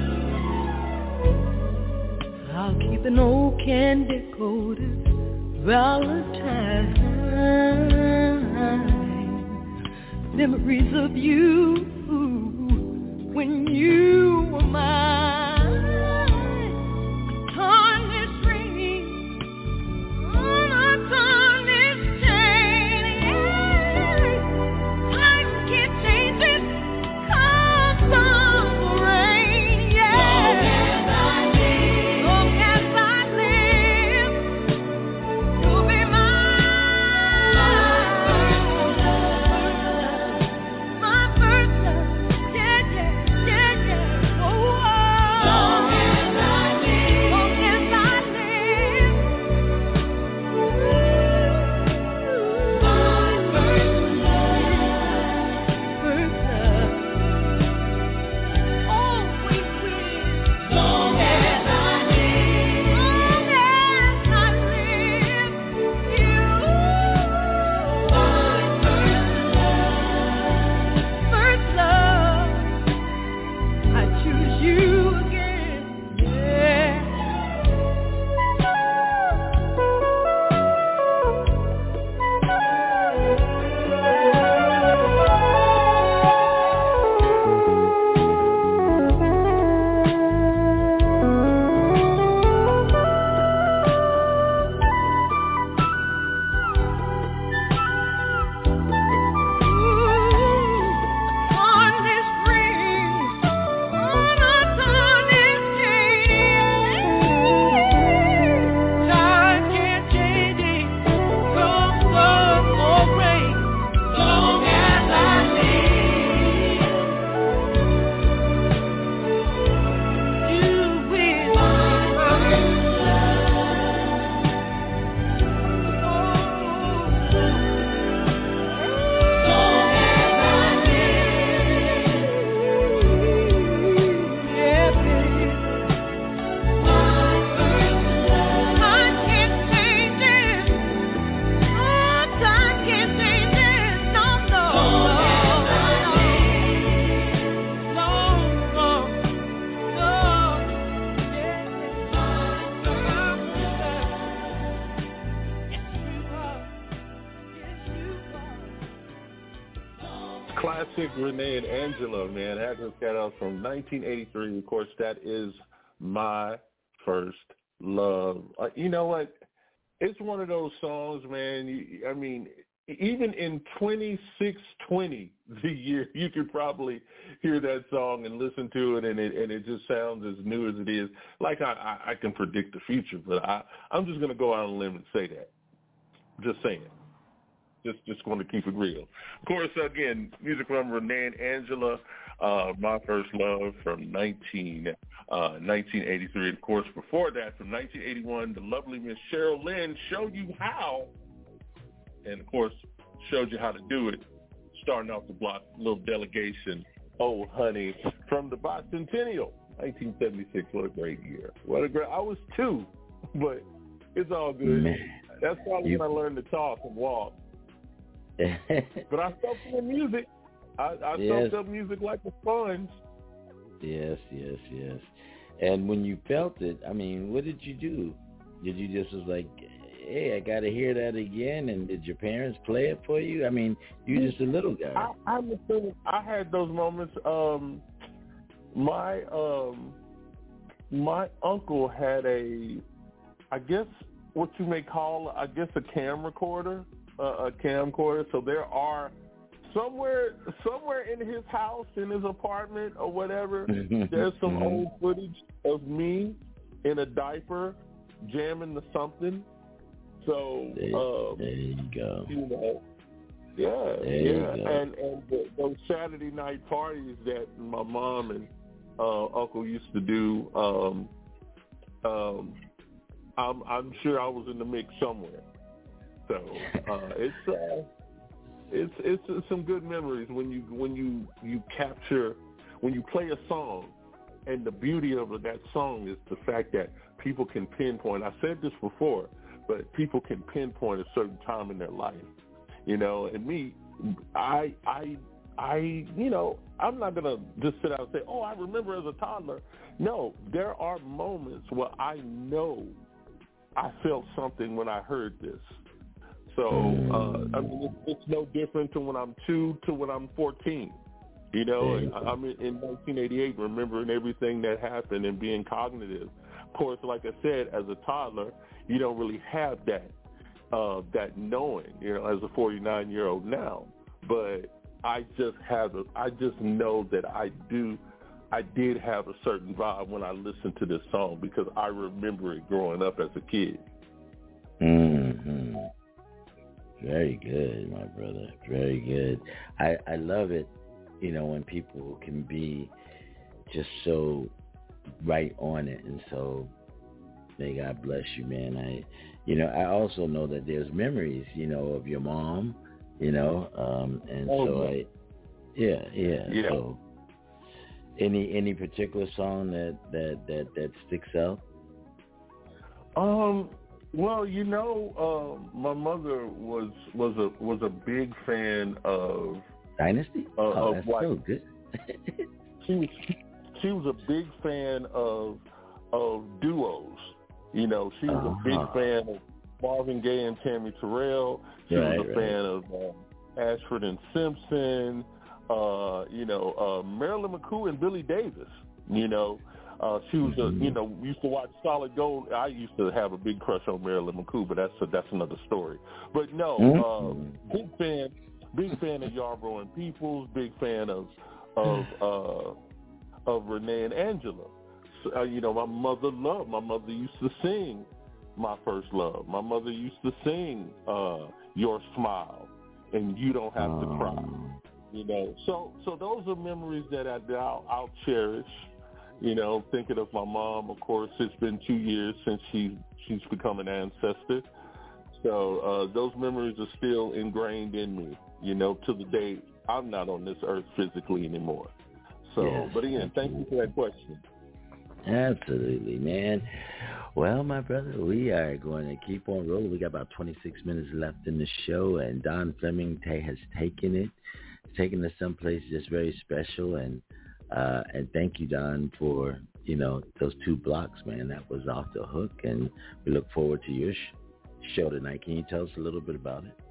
I'll keep an old candy-coated Valentine, memories of you when you were mine. Turn this ring on a turn this chain, yeah. I can't change it, come sun or rain, yeah. Long as I live, you'll be mine. My first love, yeah, yeah, yeah, yeah. Oh, oh. Long as I live, long as I live. My first love. Always will. Long as I live, long as I live, you. My first love, I choose you again, yeah. On this ring, on a turn this chain, time can't change it, come sun or rain. Long as I live, you will be mine. Long as I live, yeah, baby. My first love, I can't change it. Oh, time can't change it. No, no, long as I live, long, long, long, yeah, my first love. Yes, you are. Yes, you are. Classic Renee and Angela, man. That just got out from 1983. Of course, that is My First Love. You know what? It's one of those songs, man. I mean, even in 2620, the year, you could probably hear that song and listen to it, and it just sounds as new as it is. Like I can predict the future, but I'm just going to go out on a limb and say that. Just saying. Just going to keep it real. Of course, again, music from Renee and Angela, My First Love from 1983. Of course, before that, from 1981, the lovely Miss Cheryl Lynn, Show You How, and of course, showed you how to do it. Starting off the block, little delegation, Oh Honey, from the Bicentennial, 1976. What a great year. I was 2, but it's all good. Man, that's probably when I learned to talk and walk. But I soaked up music. I soaked up music like a sponge. Yes. And when you felt it, I mean, what did you do? Did you just was like, hey, I got to hear that again? And did your parents play it for you? I mean, you're just a little guy. I had those moments. My uncle had I guess what you may call, a cam recorder, a camcorder. So there are somewhere in his house, in his apartment or whatever, there's some old footage of me in a diaper jamming to something. So there you go. You know, and those Saturday night parties that my mom and uncle used to do. I'm sure I was in the mix somewhere. So it's some good memories when you capture, when you play a song, and the beauty of that song is the fact that people can pinpoint. I said this before, but people can pinpoint a certain time in their life, you know. And me, I you know, I'm not gonna just sit out and say, oh, I remember as a toddler. No, there are moments where I know I felt something when I heard this. So, I mean, it's no different to when I'm 2 to when I'm 14. You know, and I'm in 1988, remembering everything that happened and being cognitive. Of course, like I said, as a toddler, you don't really have that knowing, you know, as a 49-year-old now. But I just know that I did have a certain vibe when I listened to this song because I remember it growing up as a kid. Mm-hmm. Very good, my brother. Very good. I love it, you know, when people can be just so right on it. And so may God bless you, man. I also know that there's memories, you know, of your mom, you know, So any particular song that sticks out? Well, you know, my mother was a big fan of Dynasty. That's so good. she was a big fan of duos. You know, she was a big fan of Marvin Gaye and Tammy Terrell. She was a fan of Ashford and Simpson. Marilyn McCoo and Billy Davis. You know. She was we used to watch Solid Gold. I used to have a big crush on Marilyn McCoo, but that's another story. But no, big fan of Yarborough and Peoples, big fan of Renee and Angela. So, my mother used to sing My First Love. My mother used to sing Your Smile and You Don't Have to Cry. You know, so those are memories that I'll cherish. You know, thinking of my mom, of course, it's been 2 years since she's become an ancestor. So those memories are still ingrained in me, you know, to the day I'm not on this earth physically anymore. So, yes, but again, thank you for that question. Absolutely, man. Well, my brother, we are going to keep on rolling. We got about 26 minutes left in the show, and Don Fleming has taken us someplace just very special, and thank you, Don, for, you know, those 2 blocks, man. That was off the hook, and we look forward to your show tonight. Can you tell us a little bit about it?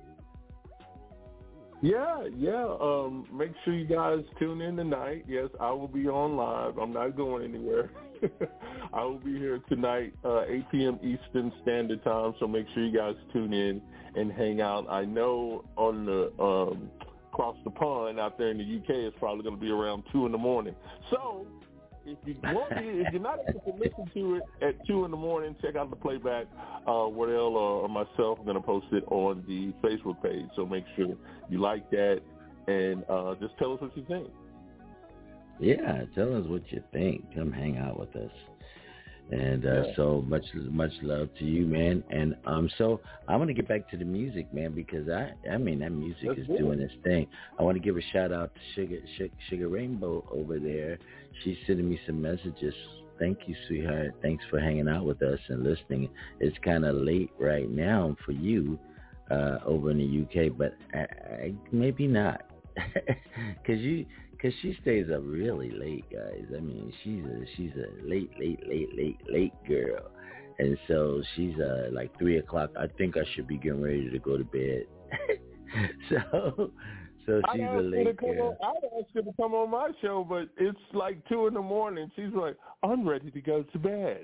Yeah. Make sure you guys tune in tonight. Yes, I will be on live. I'm not going anywhere. I will be here tonight, 8 p.m. Eastern Standard Time, so make sure you guys tune in and hang out. I know on the across the pond out there in the UK, it's probably going to be around 2 in the morning. So if you're not able to listen to it at 2 in the morning, check out the playback. Wardell or myself are going to post it on the Facebook page. So make sure you like that and just tell us what you think. Yeah, tell us what you think. Come hang out with us. And so much love to you, man. And so I want to get back to the music, man, because I mean that music is doing its thing. I want to give a shout out to Sugar Rainbow over there. She's sending me some messages. Thank you, sweetheart. Thanks for hanging out with us and listening. It's kind of late right now for you over in the UK, but maybe not, because she stays up really late, guys. I mean, she's a late girl. And so she's like 3 o'clock. I think I should be getting ready to go to bed. so she's a late girl. I'd ask her to come on my show, but it's like 2 in the morning. She's like, I'm ready to go to bed.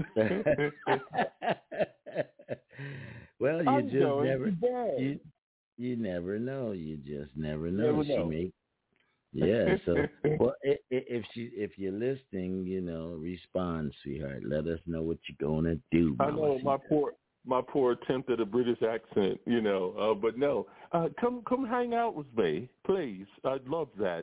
Well, you just never. You never know. You just never know. Never know. Yeah. So, well, if you're listening, respond, sweetheart. Let us know what you're gonna do. I know my poor attempt at a British accent, but no. Come hang out with me, please. I'd love that.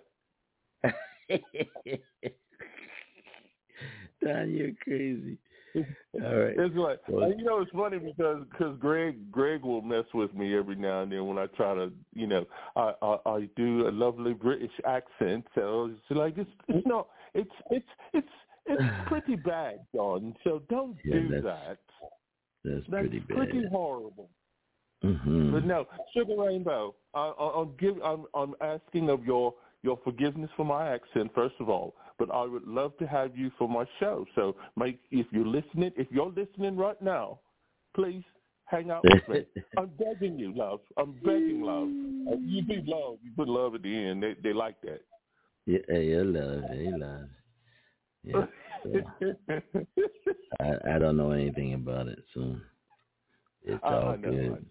Don, you're crazy. All right. It's like, it's funny because Greg will mess with me every now and then when I try to, I do a lovely British accent. So it's like it's pretty bad, Don. So don't do that. That's pretty bad. Pretty horrible. Mm-hmm. But no, Sugar Rainbow, I'm asking of your forgiveness for my accent, first of all, but I would love to have you for my show. So, Mike, if you're listening right now, please hang out with me. I'm begging you, love. I'm begging, love. You do love. You put love at the end. They like that. Yeah, you love. They love. Yeah. So, I don't know anything about it, so it's all good.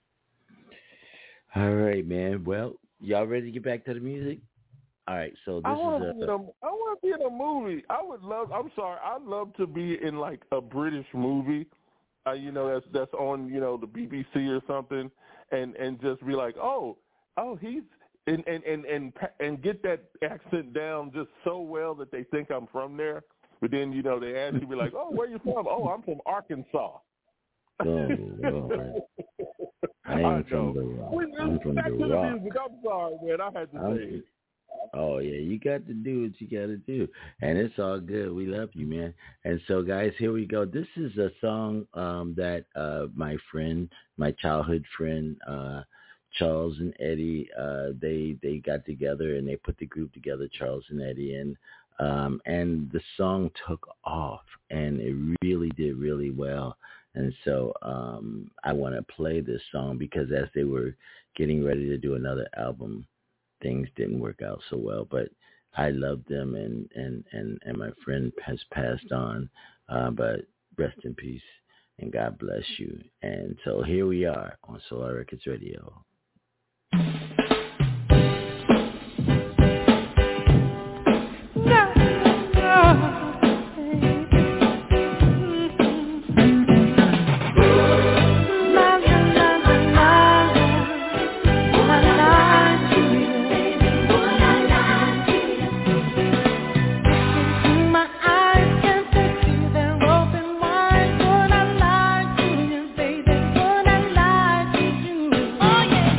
All right, man. Well, y'all ready to get back to the music? All right, so I want to be in a movie. I'd love to be in like a British movie, that's on, the BBC or something, and just be like, oh, he's and get that accent down just so well that they think I'm from there. But then, they ask you, be like, oh, where you from? Oh, I'm from Arkansas. Oh, Lord. I am from the Rock. I'm from the Rock. I'm sorry, man. I had to say it. Oh, yeah, you got to do what you got to do. And it's all good. We love you, man. And so, guys, here we go. This is a song that my childhood friend, Charles and Eddie, they got together and they put the group together, Charles and Eddie, and the song took off, and it really did really well. And so I want to play this song because as they were getting ready to do another album, things didn't work out so well. But I love them, and my friend has passed on. But rest in peace, and God bless you. And so here we are on Solar Records Radio. Oh yeah.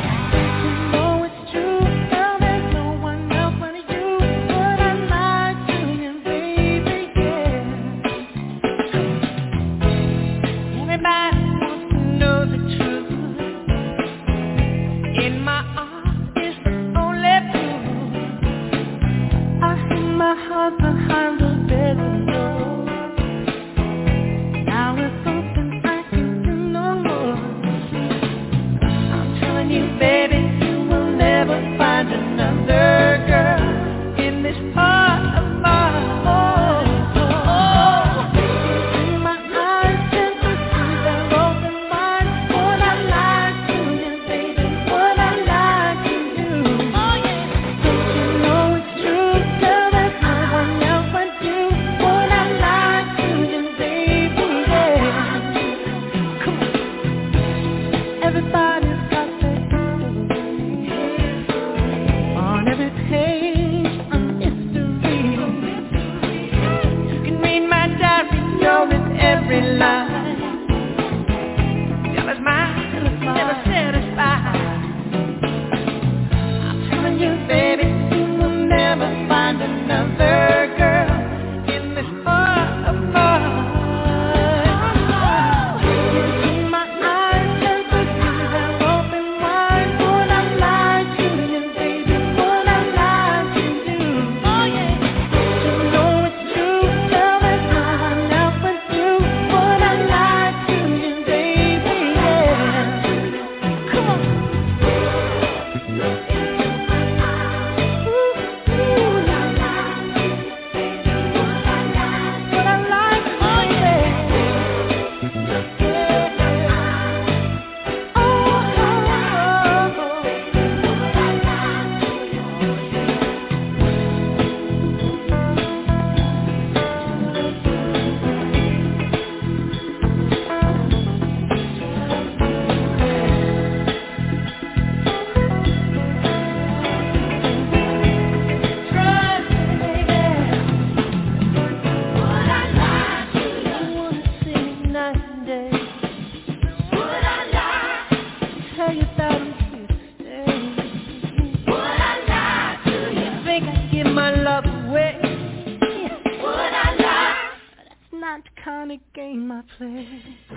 that kind of game I play.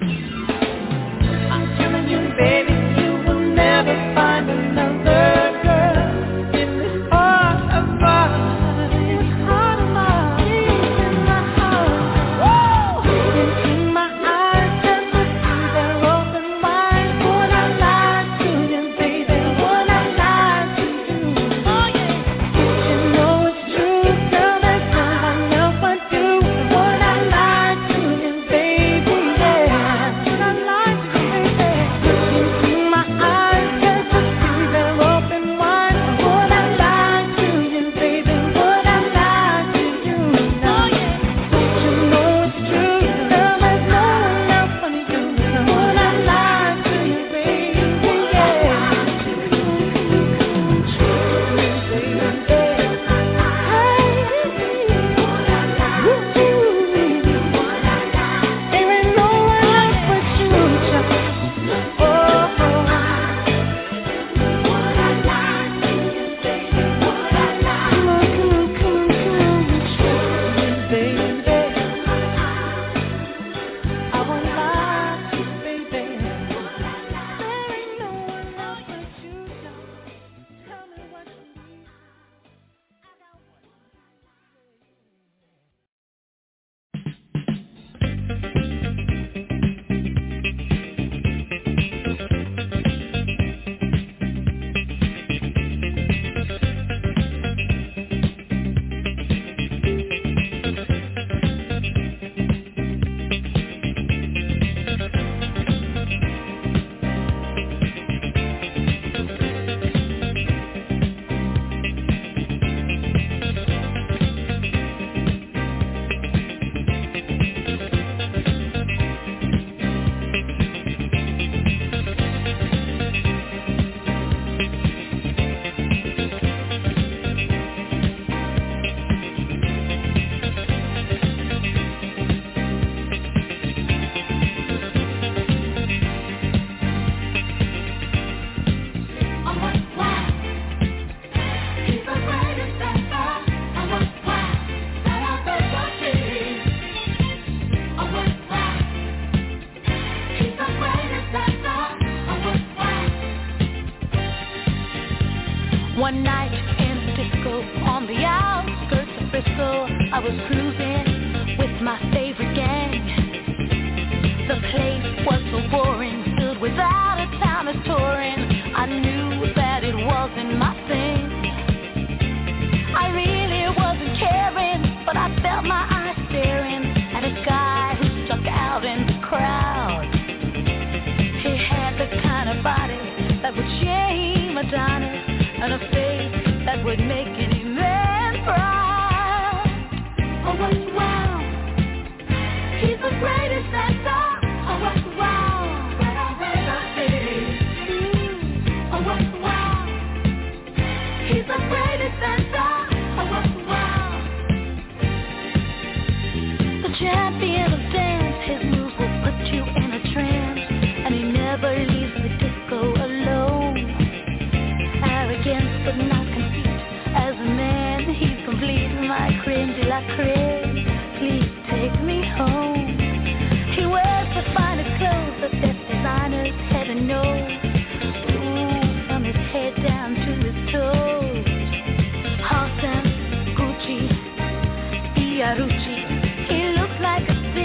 I'm telling you, baby, you will never find another girl in this heart of mine. This heart of mine, in my heart. Woo! In my eyes, and the seas are open wide. Would I lie to you, baby? Would I lie to you? Oh yeah. You know it's true, girl. That's all I know I do. Would I lie to you, baby? Yeah. Would I lie to you, baby? In my eyes, and the seas are open wide. Would I lie to you, baby? Would I lie to you? Oh yeah. You know it's true, girl. There's no one else but you. Would I lie to you, baby? Yeah. There ain't no one else but you, child. Oh, come on, baby. I won't lie to you, baby. There ain't no one else but you, child. Tell me what you need. One night in a disco on the outskirts of Bristol, I was cruising with my favorite gang. The place was so boring, filled with out-of-towners touring. I knew that it wasn't my thing. I really wasn't caring, but I felt my eyes staring at a guy who stuck out in the crowd. He had the kind of body that would shame Adonis, and a face that would make any man proud. Oh, what's wow? He's the greatest dancer. Oh, what's wow? That I've ever seen. Oh, what's wow? He's the greatest dancer. Oh, what's wow? The champion of dance, his moves will put you in a trance, and he never leaves the disco alone. Arrogance but not conceit. As a man, he's complete. My creme de la creme. Please take me home. He wears the finest clothes, the best designers, heaven knows. Ooh, from his head down to his toes. Halston, Gucci, Fiorucci. He looks like a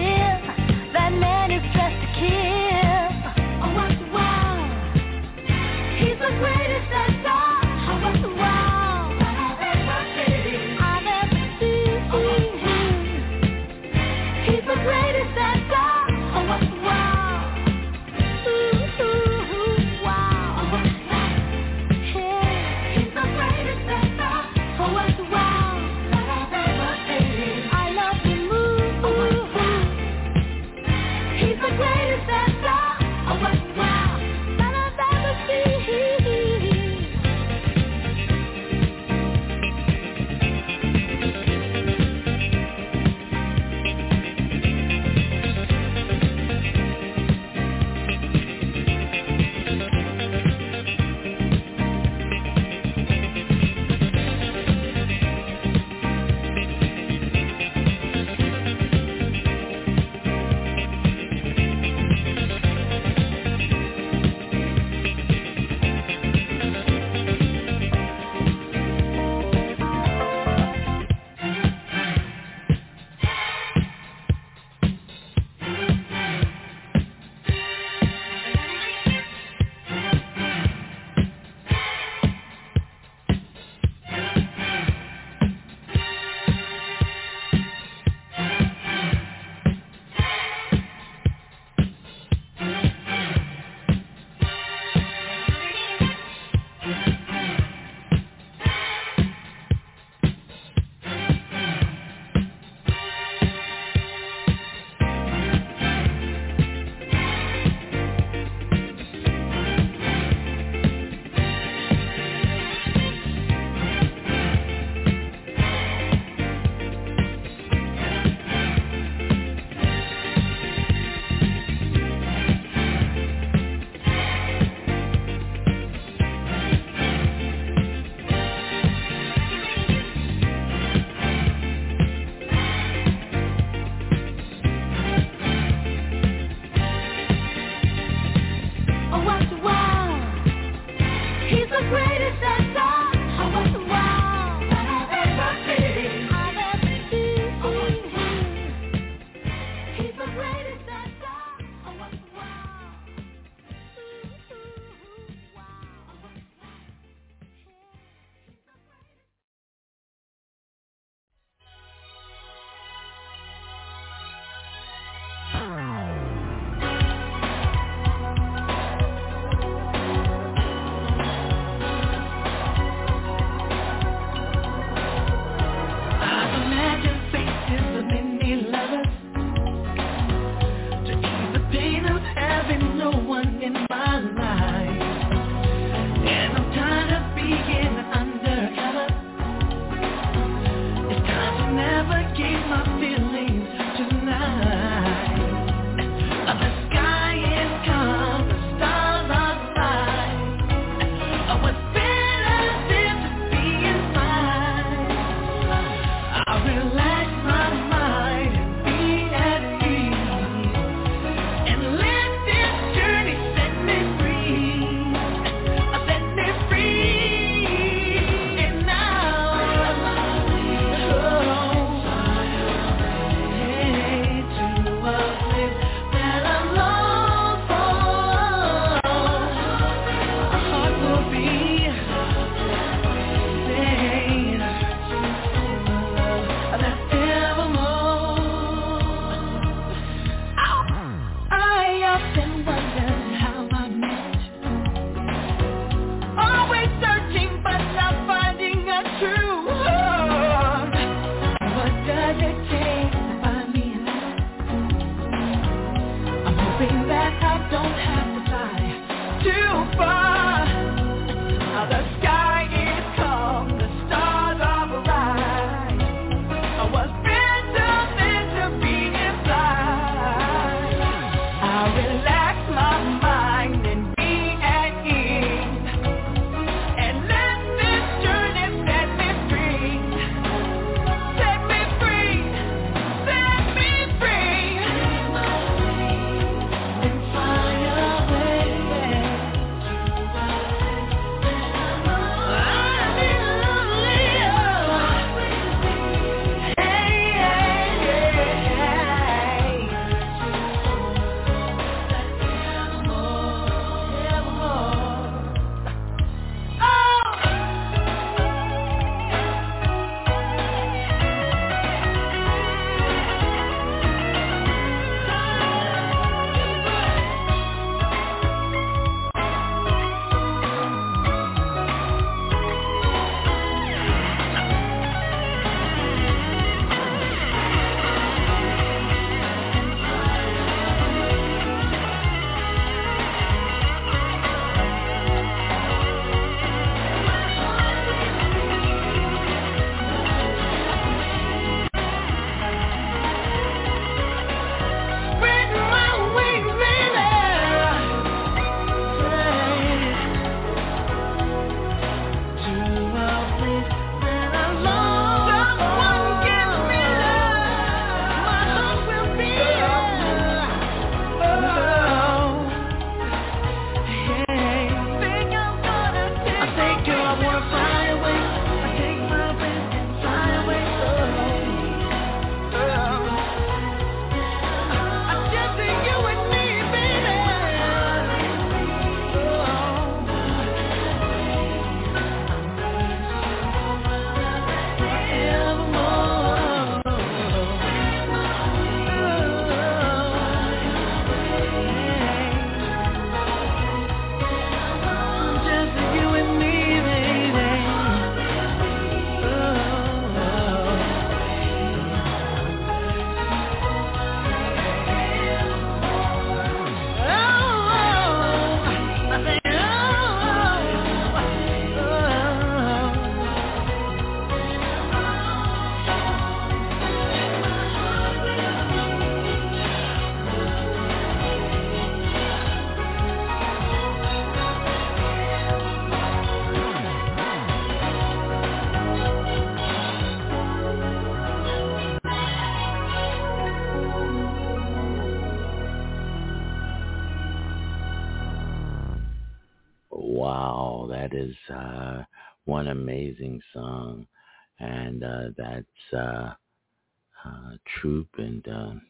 is one amazing song, and that's Troop, and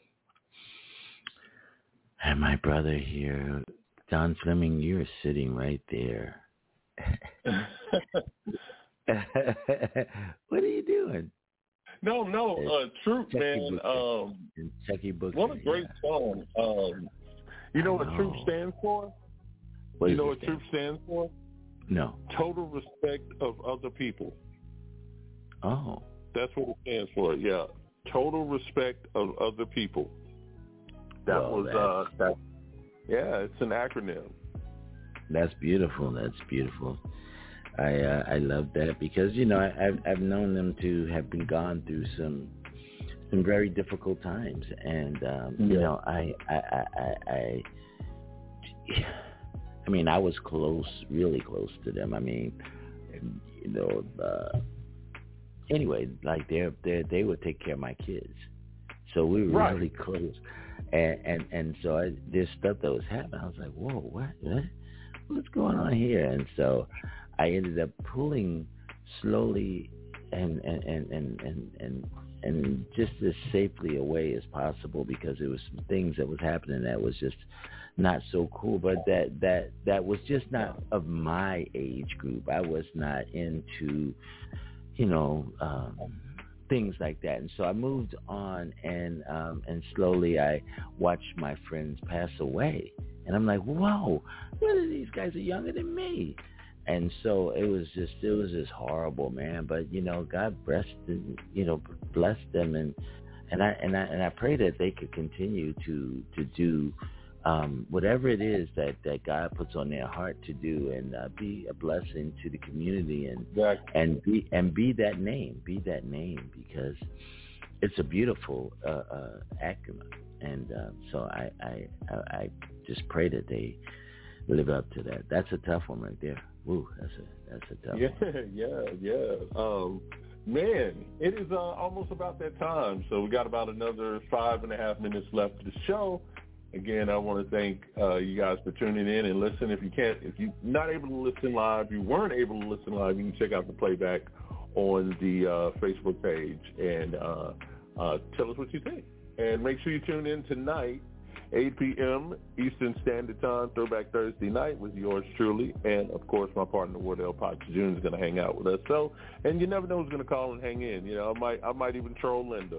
my brother here, Don Fleming, you're sitting right there. What are you doing? No, Troop, man. Chucky Booker. What a great song. You know what Troop stands for? You know what Troop stands for? No. Total respect of other people. Oh. That's what it stands for, yeah. Total respect of other people. It's an acronym. That's beautiful. That's beautiful. I love that because I've known them to have been gone through some very difficult times, and I mean I was really close to them. I mean, anyway, like they would take care of my kids, so we were really close, and so there's stuff that was happening. I was like, whoa, what's going on here? And so I ended up pulling slowly and just as safely away as possible because there was some things that was happening that was just not so cool, but that was just not of my age group. I was not into, things like that. And so I moved on, and slowly I watched my friends pass away. And I'm like, whoa, what are these guys are younger than me? And so it was just horrible, man. But God blessed them, and I pray that they could continue to do whatever it is that God puts on their heart to do, and be a blessing to the community, and be that name, because it's a beautiful acronym. And so I just pray that they live up to that. That's a tough one right there. Ooh, that's a tough one. Yeah. Man, it is almost about that time. So we got about another 5.5 minutes left of the show. Again, I want to thank you guys for tuning in and listen. If you're not able to listen live, you weren't able to listen live, you can check out the playback on the Facebook page and tell us what you think. And make sure you tune in tonight, 8 p.m. Eastern Standard Time, Throwback Thursday night with yours truly. And, of course, my partner, Wardell Potts Jr. is going to hang out with us. So, and you never know who's going to call and hang in. I might even troll Linda.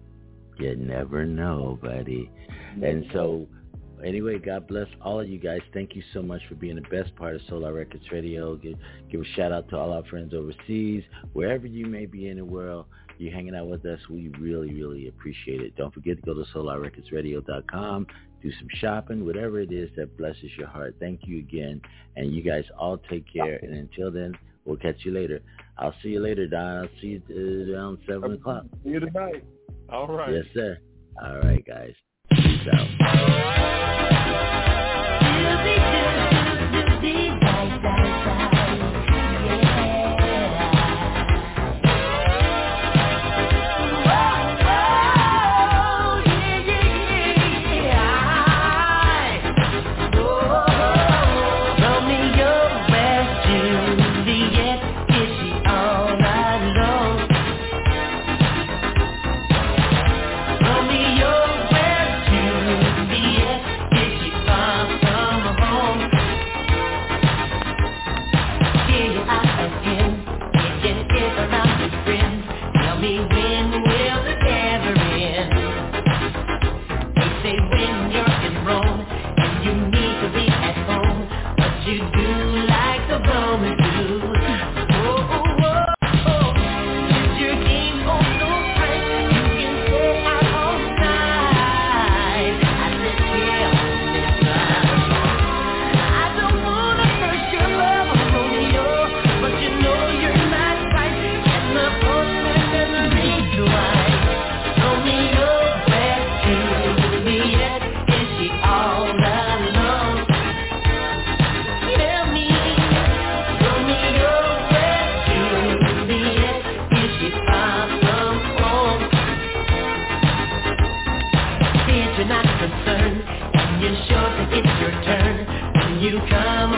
You never know, buddy. And so, anyway, God bless all of you guys. Thank you so much for being the best part of Solar Records Radio. Give a shout-out to all our friends overseas. Wherever you may be in the world, you're hanging out with us. We really, really appreciate it. Don't forget to go to SolarRecordsRadio.com, do some shopping, whatever it is that blesses your heart. Thank you again. And you guys all take care. And until then, we'll catch you later. I'll see you later, Don. I'll see you around 7 o'clock. See you tonight. All right. Yes, sir. All right, guys. Peace out. You're sure that it's your turn when you come